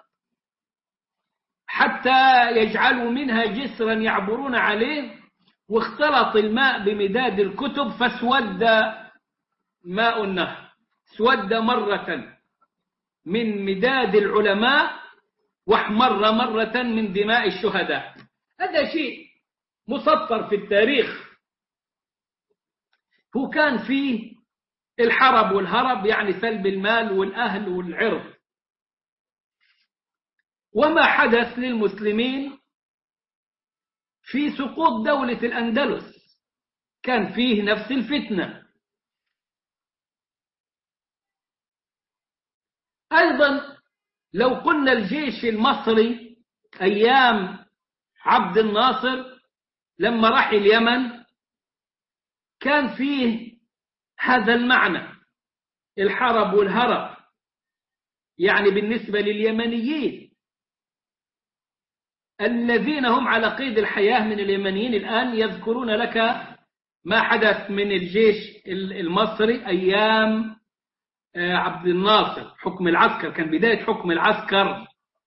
حتى يجعلوا منها جسرا يعبرون عليه، واختلط الماء بمداد الكتب فاسود ماء النهر، اسود مرة من مداد العلماء واحمر مرة من دماء الشهداء. هذا شيء مسطر في التاريخ. هو كان فيه الحرب والهرب، يعني سلب المال والأهل والعرض. وما حدث للمسلمين في سقوط دولة الأندلس كان فيه نفس الفتنة. أيضا لو قلنا الجيش المصري أيام عبد الناصر لما راح اليمن كان فيه هذا المعنى، الحرب والهرب، يعني بالنسبة لليمنيين الذين هم على قيد الحياة من اليمنيين الآن يذكرون لك ما حدث من الجيش المصري أيام عبد الناصر، حكم العسكر، كان بداية حكم العسكر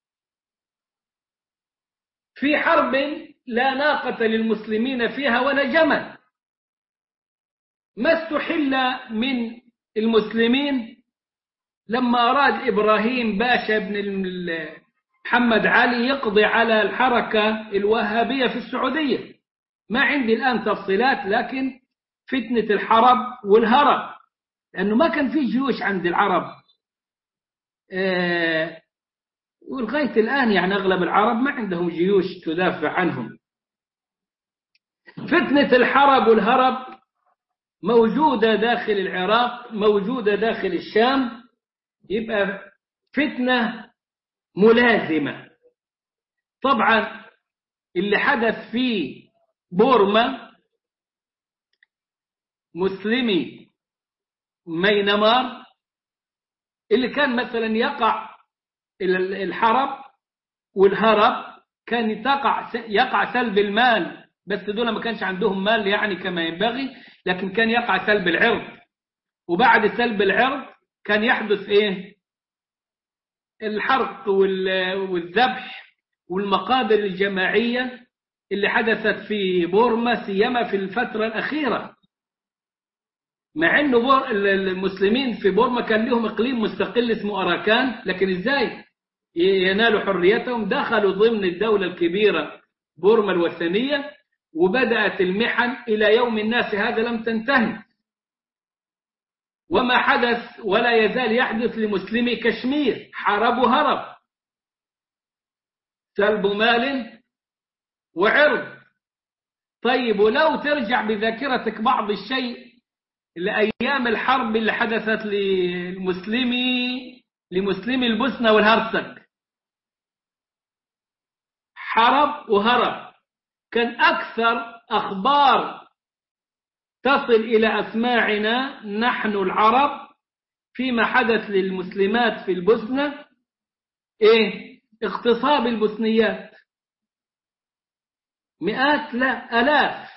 في حرب لا ناقة للمسلمين فيها ولا جمل. ما استحل من المسلمين لما أراد إبراهيم باشا بن محمد علي يقضي على الحركة الوهابية في السعودية. ما عندي الآن تفصيلات، لكن فتنة الحرب والهرب، لأنه ما كان في جيوش عند العرب ولغاية الآن يعني أغلب العرب ما عندهم جيوش تدافع عنهم. فتنة الحرب والهرب موجودة داخل العراق، موجودة داخل الشام، يبقى فتنة ملازمة. طبعا اللي حدث في بورما، مسلمي مينمار، اللي كان مثلا يقع الحرب والهرب كان يقع سلب المال، بس دول ما كانش عندهم مال يعني كما ينبغي، لكن كان يقع سلب العرض. وبعد سلب العرض كان يحدث ايه؟ الحرق والذبح والمقابر الجماعية اللي حدثت في بورما، سيما في الفترة الأخيرة. مع انه المسلمين في بورما كان لهم اقليم مستقل اسمه اراكان، لكن ازاي ينالوا حريتهم؟ دخلوا ضمن الدولة الكبيرة بورما الوثنية، وبدأت المحن إلى يوم الناس هذا لم تنتهي. وما حدث ولا يزال يحدث لمسلمي كشمير، حارب وهرب، سلب مال وعرض. طيب، ولو ترجع بذاكرتك بعض الشيء لأيام الحرب اللي حدثت لمسلمي البوسنة والهرسك، حرب وهرب، كان أكثر أخبار تصل إلى أسماعنا نحن العرب فيما حدث للمسلمات في البوسنة إيه؟ اغتصاب البوسنيات، مئات لا آلاف،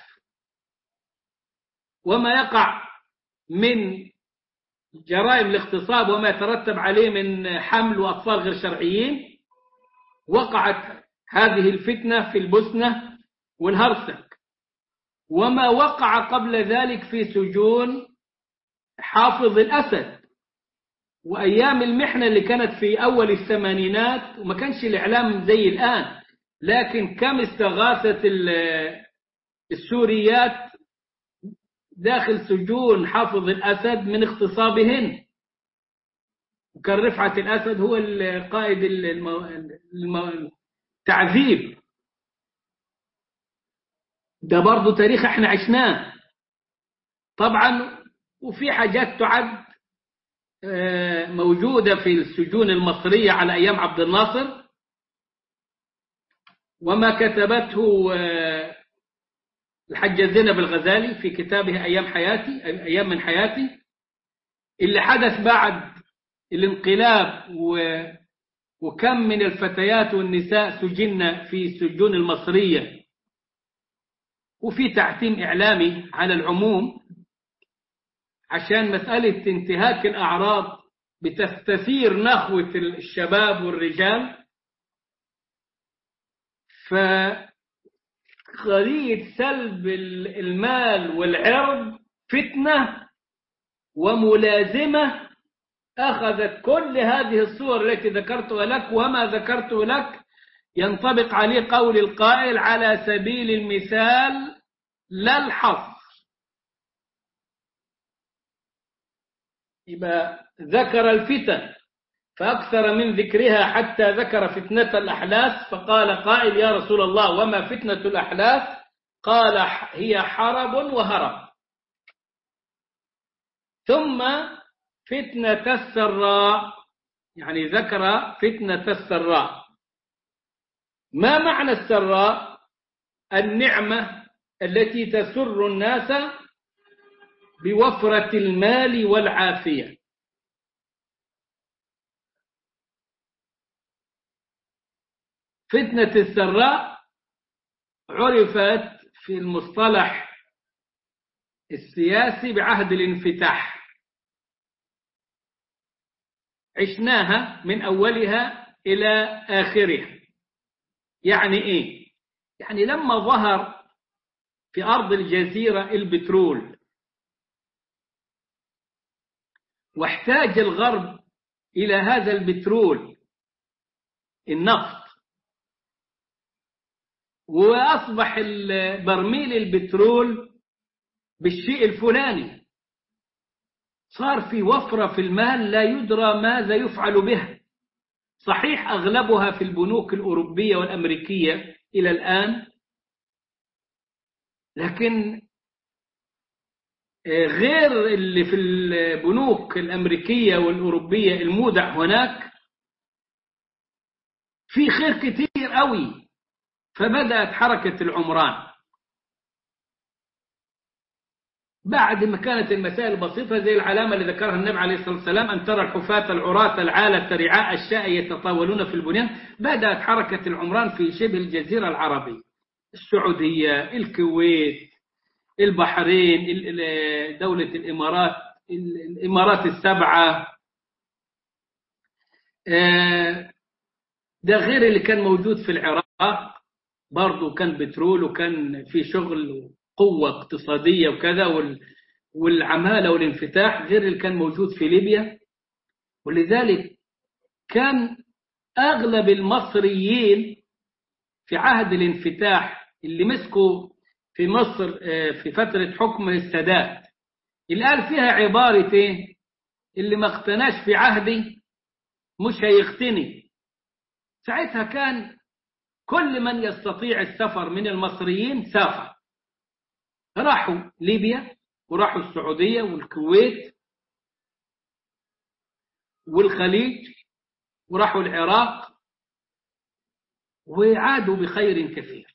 وما يقع من جرائم الاغتصاب وما يترتب عليه من حمل وأطفال غير شرعيين. وقعت هذه الفتنة في البوسنة والهرسك، وما وقع قبل ذلك في سجون حافظ الأسد، وأيام المحنة اللي كانت في أول الثمانينات، وما كانش الإعلام زي الآن، لكن كم استغاثت السوريات داخل سجون حافظ الأسد من اغتصابهن. وكان رفعت الأسد هو القائد التعذيب. ده برضو تاريخ احنا عشناه طبعا. وفي حاجات تعد موجودة في السجون المصرية على أيام عبد الناصر، وما كتبته الحجة زينب الغزالي في كتابه أيام من حياتي، اللي حدث بعد الانقلاب، وكم من الفتيات والنساء سجن في السجون المصرية. وفي تعتيم إعلامي على العموم عشان مسألة انتهاك الأعراض بتستثير نخوة الشباب والرجال. فقضية سلب المال والعرض فتنة وملازمة أخذت كل هذه الصور التي ذكرتها لك، وما ذكرته لك ينطبق عليه قول القائل على سبيل المثال لا الحصر. يبقى ذكر الفتن فأكثر من ذكرها حتى ذكر فتنة الأحلاس، فقال قائل يا رسول الله وما فتنة الأحلاس؟ قال هي حرب وهرب. ثم فتنة السراء، يعني ذكر فتنة السراء. ما معنى السراء؟ النعمة التي تسر الناس بوفرة المال والعافية. فتنة السراء عرفت في المصطلح السياسي بعهد الانفتاح، عشناها من أولها إلى آخرها. يعني إيه؟ يعني لما ظهر في أرض الجزيرة البترول واحتاج الغرب إلى هذا البترول النفط، وأصبح برميل البترول بالشيء الفلاني، صار في وفرة في المال لا يدرى ماذا يفعل بها. صحيح أغلبها في البنوك الأوروبية والأمريكية إلى الآن، لكن غير اللي في البنوك الأمريكية والأوروبية المودع هناك في خير كتير قوي. فبدأت حركة العمران بعد ما كانت المسائل بسيطة، زي العلامة اللي ذكرها النبي عليه الصلاة والسلام: أن ترى الحفاة العراة العالة رعاء الشاء يتطاولون في البنيان. بدأت حركة العمران في شبه الجزيرة العربية، السعودية، الكويت، البحرين، دولة الإمارات، الإمارات السبعة. ده غير اللي كان موجود في العراق، برضو كان بترول وكان في شغل قوة اقتصادية وكذا، والعمالة والانفتاح، غير اللي كان موجود في ليبيا. ولذلك كان أغلب المصريين في عهد الانفتاح اللي مسكوا في مصر في فترة حكم السادات، اللي قال فيها عبارتين: اللي ما اقتناش في عهدي مش هيقتني. ساعتها كان كل من يستطيع السفر من المصريين سافر، راحوا ليبيا وراحوا السعودية والكويت والخليج وراحوا العراق وعادوا بخير كثير.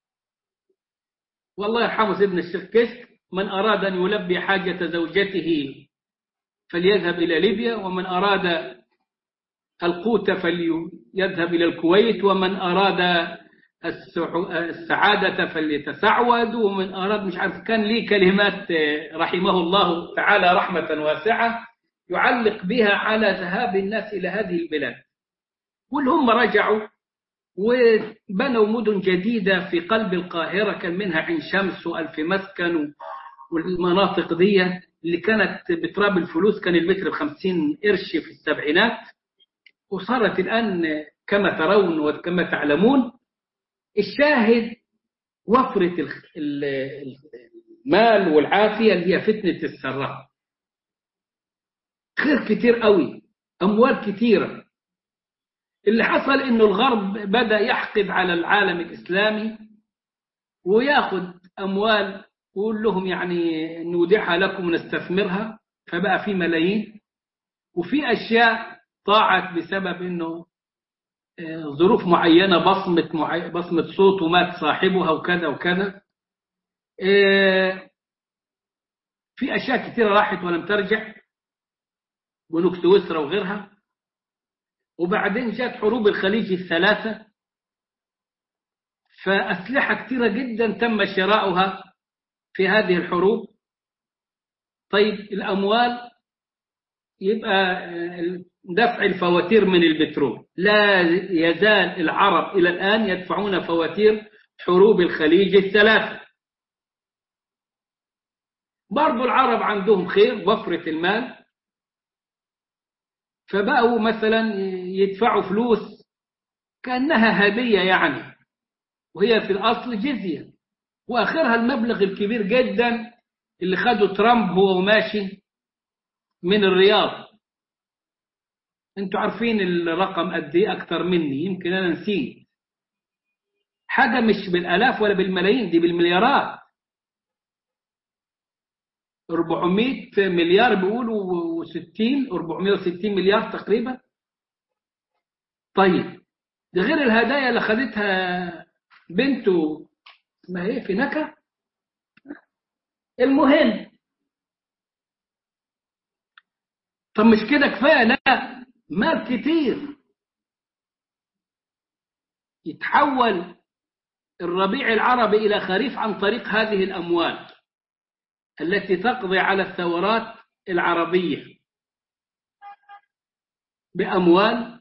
والله يرحمه سيدنا الشيخ كشك: من أراد أن يلبي حاجة زوجته فليذهب إلى ليبيا، ومن أراد القوت فليذهب إلى الكويت، ومن أراد السعادة فليتسعود، ومن أراد مش عارف. كان لي كلمات رحمه الله تعالى رحمة واسعة يعلق بها على ذهاب الناس إلى هذه البلاد. واللي هم رجعوا وبنوا مدن جديدة في قلب القاهرة، كان منها عين شمس وألف مسكن، والمناطق دي اللي كانت بتراب الفلوس كان المتر ب50 قرش في السبعينات، وصارت الآن كما ترون وكما تعلمون. الشاهد وفرة المال والعافية اللي هي فتنة السراء، خير كتير قوي، أموال كتيرة. اللي حصل إنه الغرب بدأ يحقد على العالم الإسلامي وياخد أموال ويقول لهم يعني نودعها لكم ونستثمرها، فبقى في ملايين. وفي أشياء ضاعت بسبب إنه ظروف معينة، بصمة صوت ومات صاحبها وكذا وكذا. في أشياء كثيرة راحت ولم ترجع، بنوك سويسرا وغيرها. وبعدين جاءت حروب الخليج الثلاثة، فأسلحة كثيرة جدا تم شراؤها في هذه الحروب. طيب الأموال يبقى دفع الفواتير من البترول. لا يزال العرب إلى الآن يدفعون فواتير حروب الخليج الثلاثة. برضو العرب عندهم خير، وفرة المال، فبقوا مثلا يدفعوا فلوس كأنها هدية يعني، وهي في الأصل جزية. وآخرها المبلغ الكبير جدا اللي خده ترامب هو وماشي من الرياض. انتوا عارفين الرقم قد ايه؟ أكتر مني، يمكن أنا نسيت. حاجة مش بالآلاف ولا بالملايين، دي بالمليارات. 400 مليار بيقولوا، و60 460 مليار تقريبا. طيب ده غير الهدايا اللي خدتها بنته اسمها ايه في نكا. المهم، طب مش كده كفايه؟ لا، مال كتير. يتحول الربيع العربي إلى خريف عن طريق هذه الأموال. التي تقضي على الثورات العربية بأموال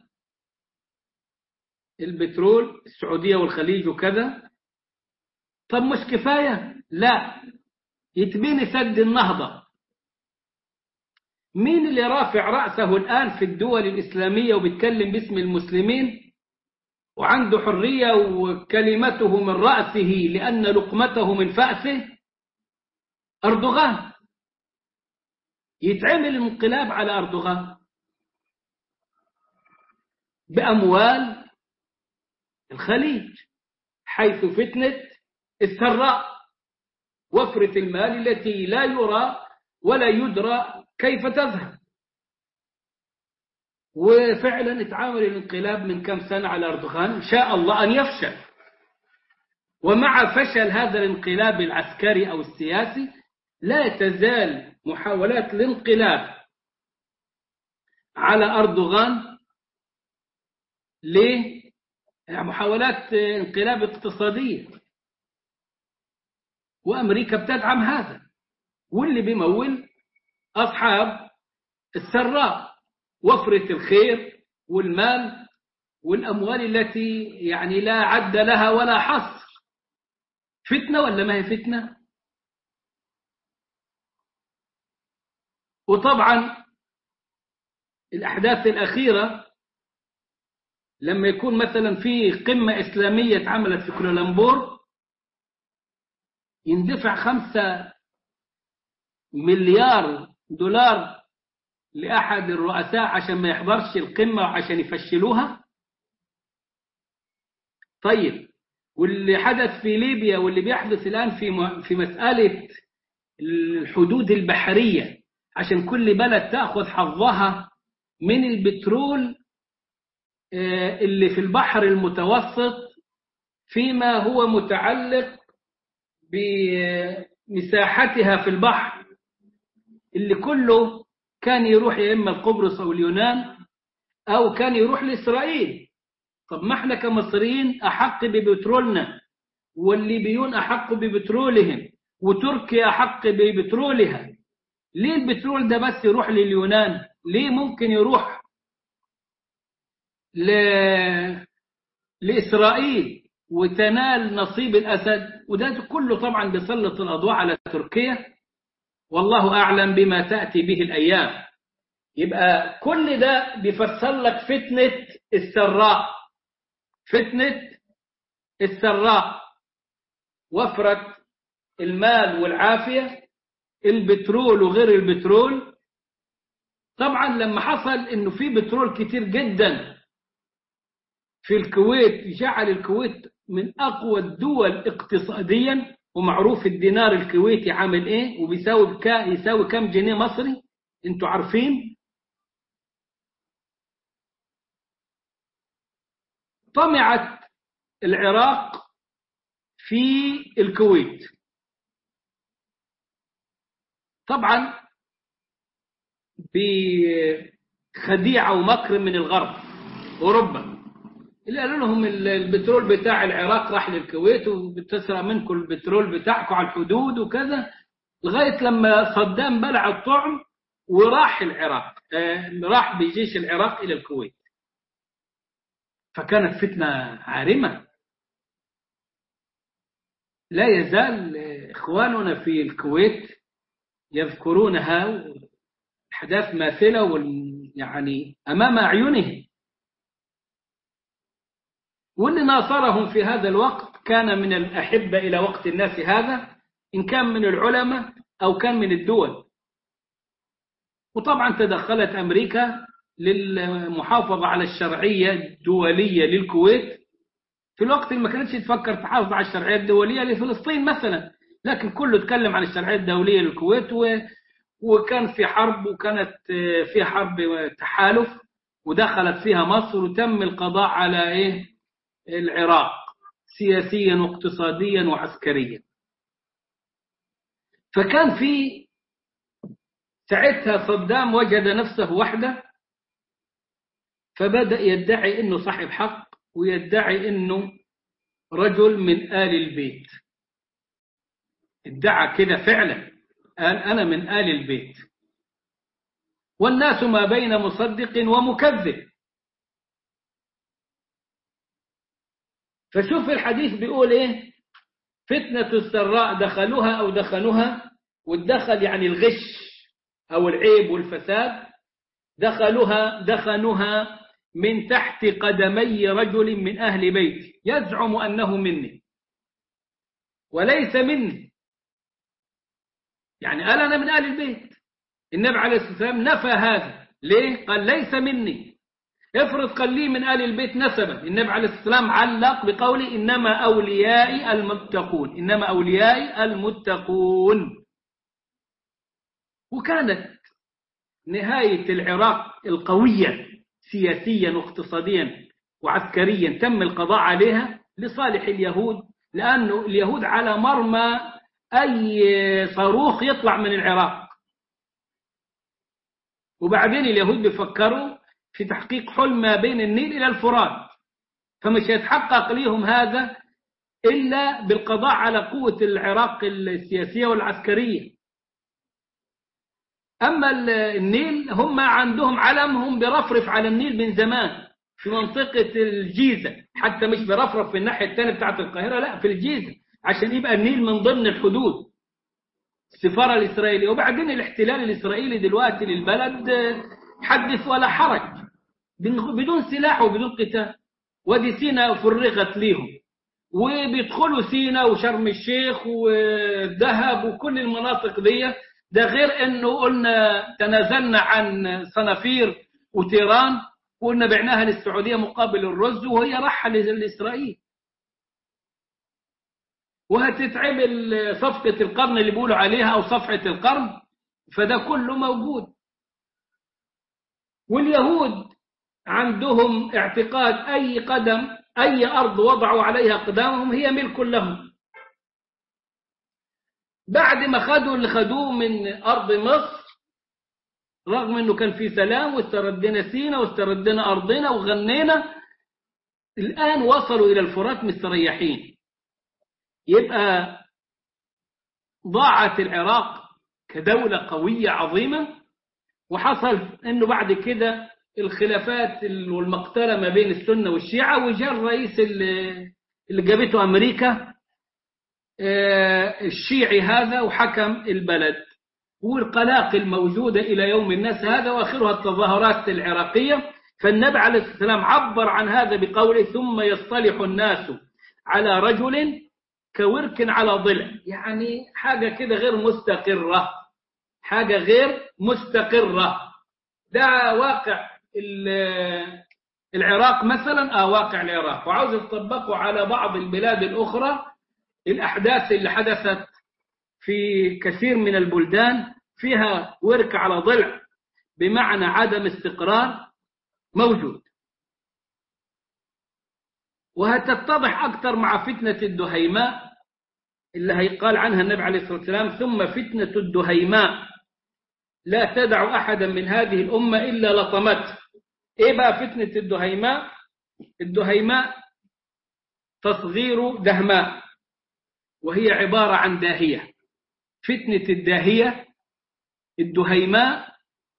البترول، السعودية والخليج وكذا. طب مش كفاية؟ لا، يتبني سد النهضة. مين اللي رافع رأسه الآن في الدول الإسلامية وبيتكلم باسم المسلمين وعنده حرية وكلمته من رأسه لأن لقمته من فأسه؟ أردوغان. يتعمل انقلاب على أردوغان بأموال الخليج، حيث فتنة الثراء، وفرة المال التي لا يرى ولا يدرى كيف تذهب. وفعلا اتعامل الانقلاب من كم سنة على أردوغان، إن شاء الله أن يفشل. ومع فشل هذا الانقلاب العسكري أو السياسي لا تزال محاولات الانقلاب على أردوغان. ليه؟ محاولات انقلاب اقتصادية، وأمريكا بتدعم هذا، واللي بيمول أصحاب الثراء، وفرة الخير والمال والأموال التي يعني لا عد لها ولا حصر. فتنة ولا ما هي فتنة؟ وطبعا الأحداث الأخيرة لما يكون مثلا في قمة إسلامية اتعملت في كوالالمبور، يندفع 5 مليار دولار لأحد الرؤساء عشان ما يحضرش القمة وعشان يفشلوها. طيب، واللي حدث في ليبيا واللي بيحدث الآن في مسألة الحدود البحرية عشان كل بلد تأخذ حظها من البترول اللي في البحر المتوسط، فيما هو متعلق بمساحتها في البحر، اللي كله كان يروح يا إما القبرص أو اليونان أو كان يروح لإسرائيل. طب ما احنا كمصريين أحق ببترولنا، والليبيون أحق ببترولهم، وتركيا أحق ببترولها. ليه البترول ده بس يروح لليونان؟ ليه ممكن يروح لإسرائيل وتنال نصيب الأسد؟ وده كله طبعا بيسلط الأضواء على تركيا، والله أعلم بما تأتي به الأيام. يبقى كل ده بيفسر لك فتنة الثراء، فتنة الثراء، وفرة المال والعافية، البترول وغير البترول. طبعا لما حصل انه في بترول كتير جدا في الكويت، جعل الكويت من اقوى الدول اقتصاديا، ومعروف الدينار الكويتي عامل ايه وبيساوي يساوي كم جنيه مصري انتوا عارفين. طمعت العراق في الكويت، طبعا بخديعة ومكر من الغرب، أوروبا، اللي قالوا لهم البترول بتاع العراق راح للكويت وبتسرق منكم البترول بتاعكم على الحدود وكذا، لغاية لما صدام بلع الطعم وراح العراق، راح بجيش العراق إلى الكويت. فكانت فتنة عارمة. لا يزال إخواننا في الكويت يذكرونها أحداث ماثلة يعني أمام أعينهم. واللي ناصرهم في هذا الوقت كان من الأحبة إلى وقت الناس هذا، إن كان من العلماء أو كان من الدول. وطبعا تدخلت أمريكا للمحافظة على الشرعية الدولية للكويت في الوقت اللي ما كانتش تفكر تحافظ على الشرعية الدولية لفلسطين مثلا، لكن كله اتكلم عن الشرعية الدولية للكويت. وكان في حرب، وكانت في حرب تحالف، ودخلت فيها مصر، وتم القضاء على العراق سياسيا واقتصاديا وعسكريا. فكان في ساعتها صدام وجد نفسه وحده، فبدأ يدعي انه صاحب حق، ويدعي انه رجل من آل البيت. ادعى كده فعلا، أنا من آل البيت، والناس ما بين مصدق ومكذب. فشوف الحديث بيقول إيه؟ فتنة السراء دخلوها أو دخنوها، والدخل يعني الغش أو العيب والفساد، دخنوها من تحت قدمي رجل من أهل بيتي يزعم أنه مني وليس مني. يعني قال أنا من أهل البيت. النبي عليه الصلاة والسلام نفى هذا. ليه؟ قال ليس مني. افرض قال لي من آل البيت نسبا، النبي عليه الصلاة والسلام علق بقوله إنما أوليائي المتقون، إنما أوليائي المتقون. وكانت نهاية العراق القوية سياسيا واقتصاديا وعسكريا تم القضاء عليها لصالح اليهود، لأنه اليهود على مرمى أي صاروخ يطلع من العراق. وبعدين اليهود بيفكروا في تحقيق حلم ما بين النيل إلى الفرات، فمش يتحقق ليهم هذا إلا بالقضاء على قوة العراق السياسية والعسكرية. أما النيل هم عندهم علمهم برفرف على النيل من زمان في منطقة الجيزة، حتى مش برفرف في الناحية الثانية بتاعت القاهرة، لا في الجيزة، عشان يبقى النيل من ضمن الحدود السفارة الإسرائيلية. وبعدين الاحتلال الإسرائيلي دلوقتي للبلد حدث ولا حرج، بدون سلاح وبدون قتال. ودي سينا فرغت ليهم، وبيدخلوا سينا وشرم الشيخ والدهب وكل المناطق دي. ده غير انه قلنا تنازلنا عن صنافير وتيران، وقلنا بعناها للسعودية مقابل الرز، وهي راحة لإسرائيل. وهتتعمل صفقة القرن اللي بيقولوا عليها أو صفحة القرن، فده كله موجود. واليهود عندهم اعتقاد أي أرض وضعوا عليها أقدامهم هي ملك لهم. بعد ما خدوا اللي خدوه من أرض مصر، رغم أنه كان في سلام واستردنا سينا واستردنا أرضنا وغنينا، الآن وصلوا إلى الفرات مستريحين. يبقى ضاعت العراق كدولة قوية عظيمة. وحصل أنه بعد كده الخلافات والمقتلة ما بين السنة والشيعة، وجاء الرئيس اللي جابته أمريكا الشيعي هذا وحكم البلد، والقلاقل موجودة إلى يوم الناس هذا، وآخرها التظاهرات العراقية. فالنبي عليه الصلاة والسلام عبر عن هذا بقوله ثم يصطلح الناس على رجل كورك على ضلع، يعني حاجة كده غير مستقرة، حاجة غير مستقرة. ده واقع العراق مثلا، واقع العراق، وعاوز يطبقه على بعض البلاد الأخرى. الأحداث اللي حدثت في كثير من البلدان فيها ورك على ضلع، بمعنى عدم استقرار موجود. وهتتضح أكثر مع فتنة الدهيماء اللي هيقال عنها النبي عليه الصلاة والسلام ثم فتنة الدهيماء لا تدع أحدا من هذه الأمة إلا لطمته. إيه بقى فتنة الدهيماء؟ الدهيماء تصغير دهماء، وهي عبارة عن داهية. فتنة الداهية الدهيماء،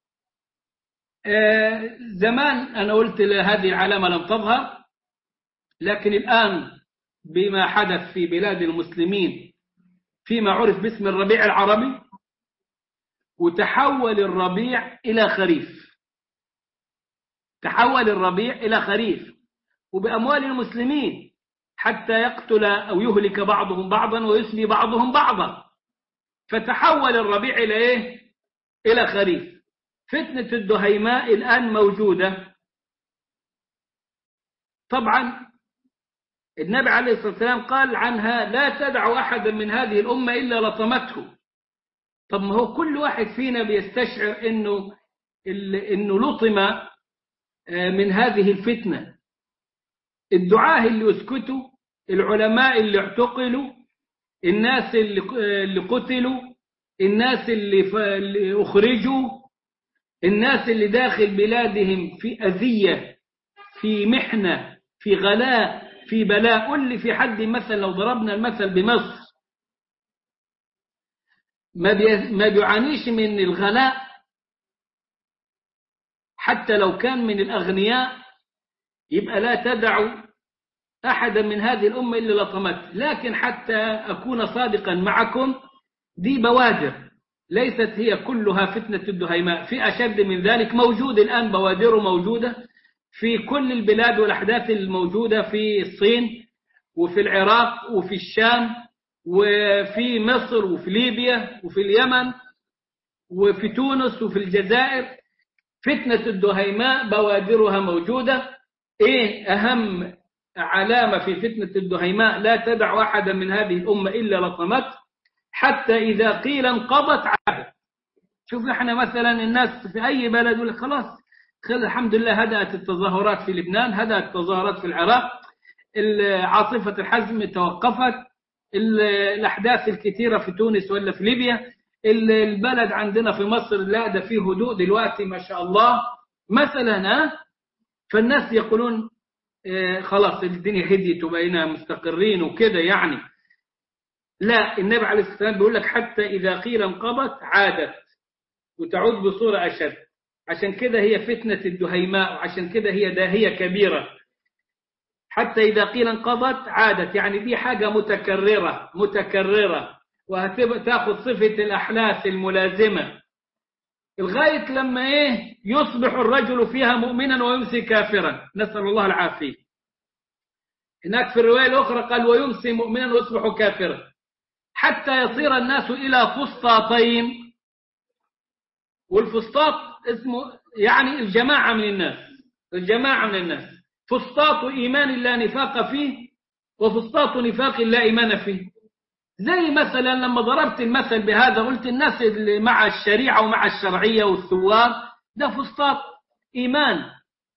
زمان أنا قلت هذه العلامة لم تظهر، لكن الآن بما حدث في بلاد المسلمين فيما عرف باسم الربيع العربي، وتحول الربيع إلى خريف، تحول الربيع إلى خريف، وبأموال المسلمين حتى يقتل أو يهلك بعضهم بعضا ويسلي بعضهم بعضا. فتحول الربيع إلى إيه؟ إلى خريف. فتنة الدهيماء الآن موجودة. طبعا النبي عليه الصلاة والسلام قال عنها لا تدع أحدا من هذه الأمة إلا لطمته. طب ما هو كل واحد فينا بيستشعر إنه لطم من هذه الفتنة. الدعاة اللي اسكتوا، العلماء اللي اعتقلوا، الناس اللي قتلوا، الناس اللي أخرجوا، الناس اللي داخل بلادهم في أذية، في محنة، في غلاء، في بلاء. قل لي في حد مثل، لو ضربنا المثل بمصر، ما بيعانيش من الغلاء، حتى لو كان من الأغنياء، يبقى لا تدع أحدا من هذه الأمة إلا لطمت. لكن حتى أكون صادقا معكم، دي بوادر، ليست هي كلها فتنة الدهيماء، في أشد من ذلك موجود الآن، بوادر موجودة في كل البلاد، والأحداث الموجودة في الصين وفي العراق وفي الشام وفي مصر وفي ليبيا وفي اليمن وفي تونس وفي الجزائر. فتنة الدهيماء بوادرها موجودة. إيه أهم علامة في فتنة الدهيماء؟ لا تدع أحدا من هذه الأمة إلا لطمت، حتى إذا قيل انقضت عادت. شوف احنا مثلا الناس في أي بلد يقول لك خلاص الحمد لله هدأت التظاهرات في لبنان، هدأت التظاهرات في العراق، عاصفة الحزم توقفت، الأحداث الكثيرة في تونس ولا في ليبيا، البلد عندنا في مصر لا ده فيه هدوء دلوقتي ما شاء الله مثلا. فالناس يقولون خلاص الدنيا هديت وبقينا مستقرين وكده يعني. لا، النبي عليه الصلاة والسلام بيقول لك حتى إذا قيل انقضت عادت، وتعود بصورة أشد. عشان كده هي فتنة الدهيماء، وعشان كده هي داهية كبيرة. حتى إذا قيل انقضت عادت، يعني دي حاجة متكررة وهتبقى تاخذ صفة الأحلاس الملازمة لغاية لما يصبح الرجل فيها مؤمنا ويمسي كافرا، نسأل الله العافية. هناك في الرواية الأخرى قال ويمسي مؤمنا ويصبح كافرا، حتى يصير الناس إلى فسطاطين. والفسطاط اسمه يعني الجماعة من الناس. فسطاط إيمان لا نفاق فيه، وفسطاط نفاق لا إيمان فيه. زي مثلا لما ضربت المثل بهذا قلت الناس اللي مع الشريعة ومع الشرعية والثوار ده فسطاط إيمان،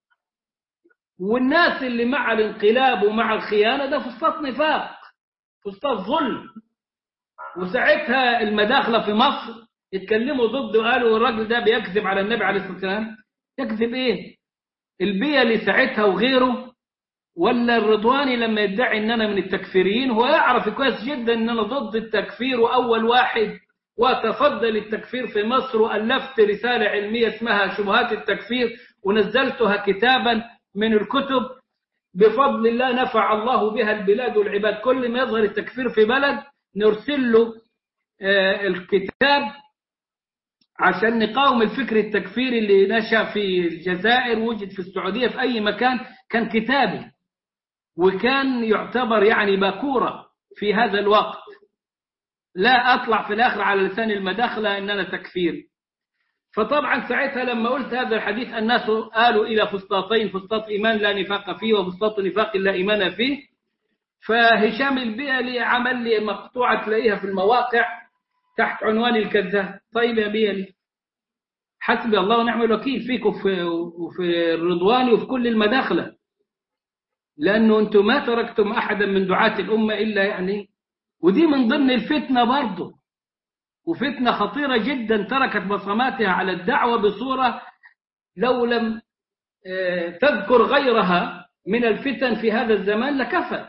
والناس اللي مع الانقلاب ومع الخيانة ده فسطاط نفاق، فسطاط ظلم. وساعتها المداخلة في مصر يتكلموا ضده، قالوا الراجل ده بيكذب على النبي عليه الصلاة والسلام. يكذب ايه؟ البيلي ساعتها وغيره، ولا الرضواني لما يدعي ان انا من التكفيريين، هو يعرف كويس جدا ان انا ضد التكفير واول واحد وتصدى للتكفير في مصر، والفت رسالة علمية اسمها شبهات التكفير ونزلتها كتابا من الكتب بفضل الله، نفع الله بها البلاد والعباد. كل ما يظهر التكفير في بلد نرسل له الكتاب عشان نقاوم الفكر التكفيري اللي نشأ في الجزائر، وجد في السعودية، في أي مكان. كان كتابي وكان يعتبر يعني باكورة في هذا الوقت. لا أطلع في الآخر على لسان المداخلة إن أنا تكفير. فطبعا ساعتها لما قلت هذا الحديث الناس قالوا إلى فسطاطين، فسطاط إيمان لا نفاق فيه وفسطاط نفاق لا إيمان فيه. فهشام البيلي عمل لي مقطوعة تلاقيها في المواقع تحت عنوان الكذاب. طيب يا بيلي، حسبي الله ونعم الوكيل فيك وفي الرضواني وفي كل المداخلة، لأنه أنتم ما تركتم أحدا من دعاة الأمة إلا يعني. ودي من ضمن الفتنة برضه، وفتنة خطيرة جدا تركت بصماتها على الدعوة بصورة لو لم تذكر غيرها من الفتن في هذا الزمان لكفت.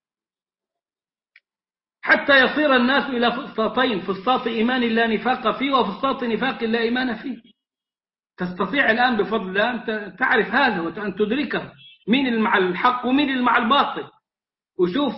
حتى يصير الناس إلى فسطاطين، فسطاط إيمان لا نفاق فيه وفسطاط نفاق لا إيمان فيه. تستطيع الآن بفضل الله أن تعرف هذا وأن تدركه، مين اللي مع الحق ومين اللي مع الباطل. وشوف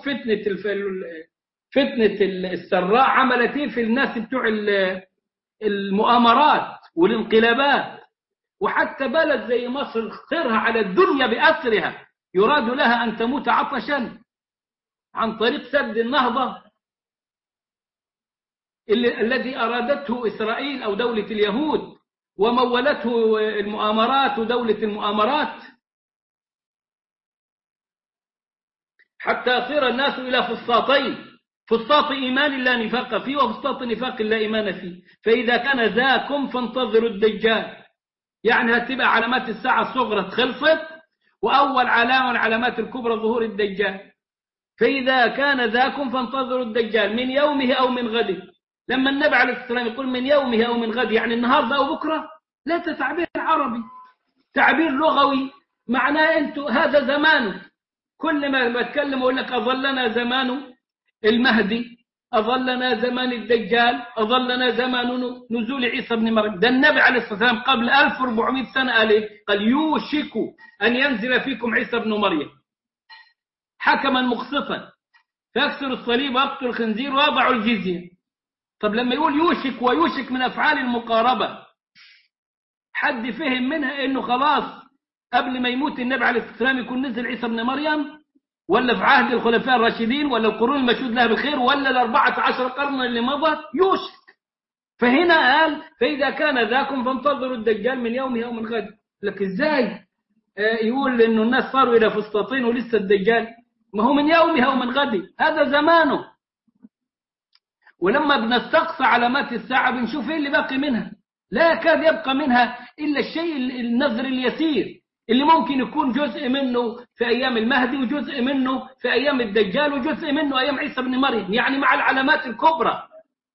فتنة السراء عملت ايه في الناس بتوع المؤامرات والانقلابات. وحتى بلد زي مصر خطرها على الدنيا بأسرها، يراد لها أن تموت عطشا عن طريق سد النهضة الذي أرادته إسرائيل أو دولة اليهود، ومولته المؤامرات ودولة المؤامرات، حتى يصير الناس إلى فسطاطين، فسطاط إيمان لا نفاق فيه وفسطاط نفاق لا إيمان فيه. فإذا كان ذاكم فانتظروا الدجال، يعني هتبقى علامات الساعة الصغرى خلصت، وأول علامة من علامات الكبرى ظهور الدجال. فإذا كان ذاكم فانتظروا الدجال من يومه أو من غده. لما النبي عليه الصلاة والسلام يقول من يومه أو من غده، يعني النهاردة أو بكرة، لا تعبير عربي، تعبير لغوي، معناه أنتوا هذا زمانه. كل ما بتكلم أقول لك أظلنا زمان المهدي، أظلنا زمان الدجال، أظلنا زمان نزول عيسى بن مريم. ده النبي عليه الصلاة والسلام قبل 1400 سنة قال يوشك أن ينزل فيكم عيسى بن مريم حكما مقسطا فيكسر الصليب ويقتل الخنزير ويضع الجزية. طب لما يقول يوشك، ويوشك من أفعال المقاربة، حد فهم منها إنه خلاص قبل ما يموت النبي عليه الصلاة والسلام يكون نزل عيسى بن مريم، ولا في عهد الخلفاء الراشدين، ولا القرون المشهود لها بالخير، ولا 14 قرن اللي مضت؟ يوشك. فهنا قال فإذا كان ذاكم فانتظروا الدجال من يومه أو من غد. لك إزاي يقول إنه الناس صاروا إلى فسطاطين ولسه الدجال؟ ما هو من يومه أو من غد، هذا زمانه. ولما بنستقصى علامات الساعة بنشوف إيه اللي باقي منها. لا يكاد يبقى منها إلا الشيء النظر اليسير اللي ممكن يكون جزء منه في أيام المهدي، وجزء منه في أيام الدجال، وجزء منه أيام عيسى بن مريم، يعني مع العلامات الكبرى.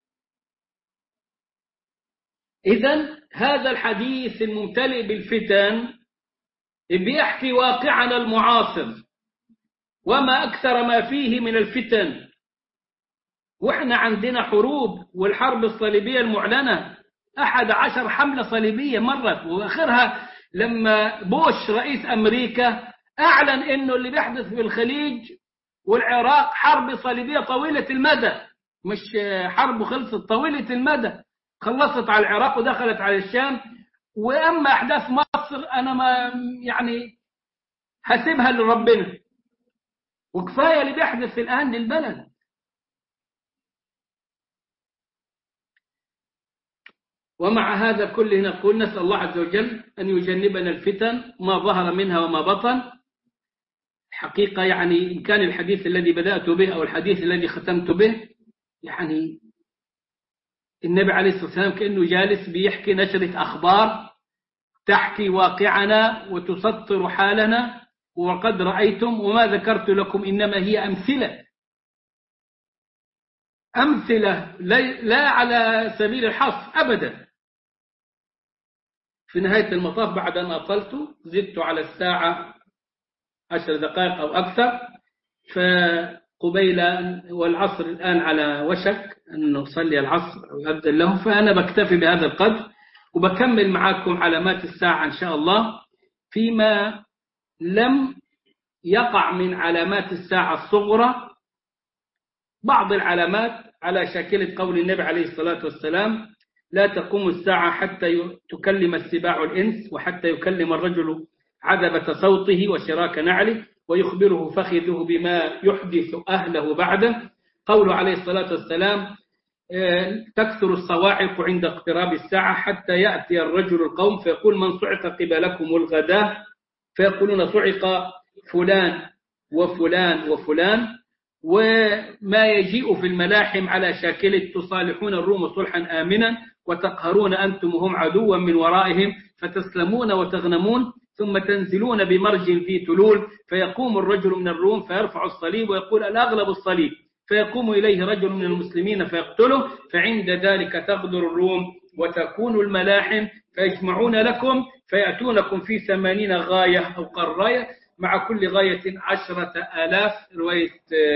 إذن هذا الحديث الممتلئ بالفتن بيحكي واقعنا المعاصر وما أكثر ما فيه من الفتن. وإحنا عندنا حروب، والحرب الصليبية المعلنة 11 حملة صليبية مرت، وآخرها لما بوش رئيس أمريكا أعلن إنه اللي بيحدث في الخليج والعراق حرب صليبية طويلة المدى، مش حرب خلصت، طويلة المدى، خلصت على العراق ودخلت على الشام. وأما أحداث مصر أنا ما يعني هسيبها لربنا، وكفاية اللي بيحدث الآن للبلد. ومع هذا كله نقول نسأل الله عز وجل أن يجنبنا الفتن ما ظهر منها وما بطن. حقيقة يعني إن كان الحديث الذي بدأت به أو الحديث الذي ختمت به، يعني النبي عليه الصلاة والسلام كأنه جالس بيحكي نشرة أخبار تحكي واقعنا وتسطر حالنا، وقد رأيتم وما ذكرت لكم إنما هي أمثلة لا على سبيل الحصر أبدا. في نهاية المطاف بعد أن أطلت زدت على الساعة 10 دقائق أو أكثر، فقبيل والعصر الآن على وشك أن نصلي العصر أو أبدل له، فأنا بكتفي بهذا القدر وبكمل معكم علامات الساعة إن شاء الله فيما لم يقع من علامات الساعة الصغرى. بعض العلامات على شاكلة قول النبي عليه الصلاة والسلام: لا تقوم الساعة حتى تكلم السباع الإنس، وحتى يكلم الرجل عذبة صوته وشراك نعله، ويخبره فخذه بما يحدث أهله بعده. قوله عليه الصلاة والسلام: تكثر الصواعق عند اقتراب الساعة حتى يأتي الرجل القوم فيقول: من صعق قبلكم الغداة؟ فيقولون: صعق فلان وفلان وفلان. وما يجيء في الملاحم على شاكلة: تصالحون الروم صلحا آمنا، وتقهرون أنتم وهم عدوا من ورائهم، فتسلمون وتغنمون، ثم تنزلون بمرج في تلول، فيقوم الرجل من الروم فيرفع الصليب ويقول: الأغلب الصليب، فيقوم إليه رجل من المسلمين فيقتله، فعند ذلك تغدر الروم وتكون الملاحم، فيجمعون لكم فيأتونكم في 80 غاية أو قراية، مع كل غاية 10,000. رواية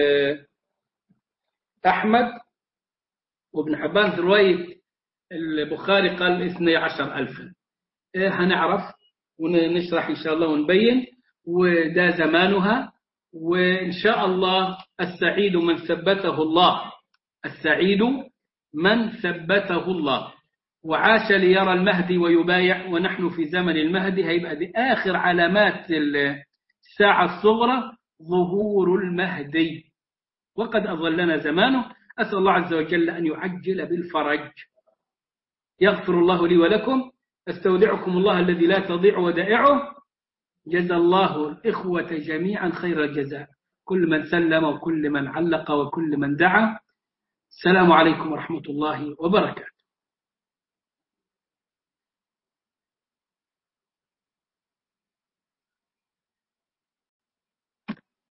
أحمد. وابن حبان في رواية البخاري قال 12,000. هنعرف ونشرح إن شاء الله ونبين، وده زمانها. وإن شاء الله السعيد من ثبته الله، السعيد من ثبته الله وعاش ليرى المهدي ويبايع. ونحن في زمن المهدي، هيبقى دي آخر علامات الساعة الصغرى، ظهور المهدي، وقد أظلنا زمانه. أسأل الله عز وجل أن يعجل بالفرج. يغفر الله لي ولكم. أستودعكم الله الذي لا تضيع ودائعه. جزى الله الإخوة جميعا خير الجزاء، كل من سلم وكل من علق وكل من دعا. السلام عليكم ورحمة الله وبركاته.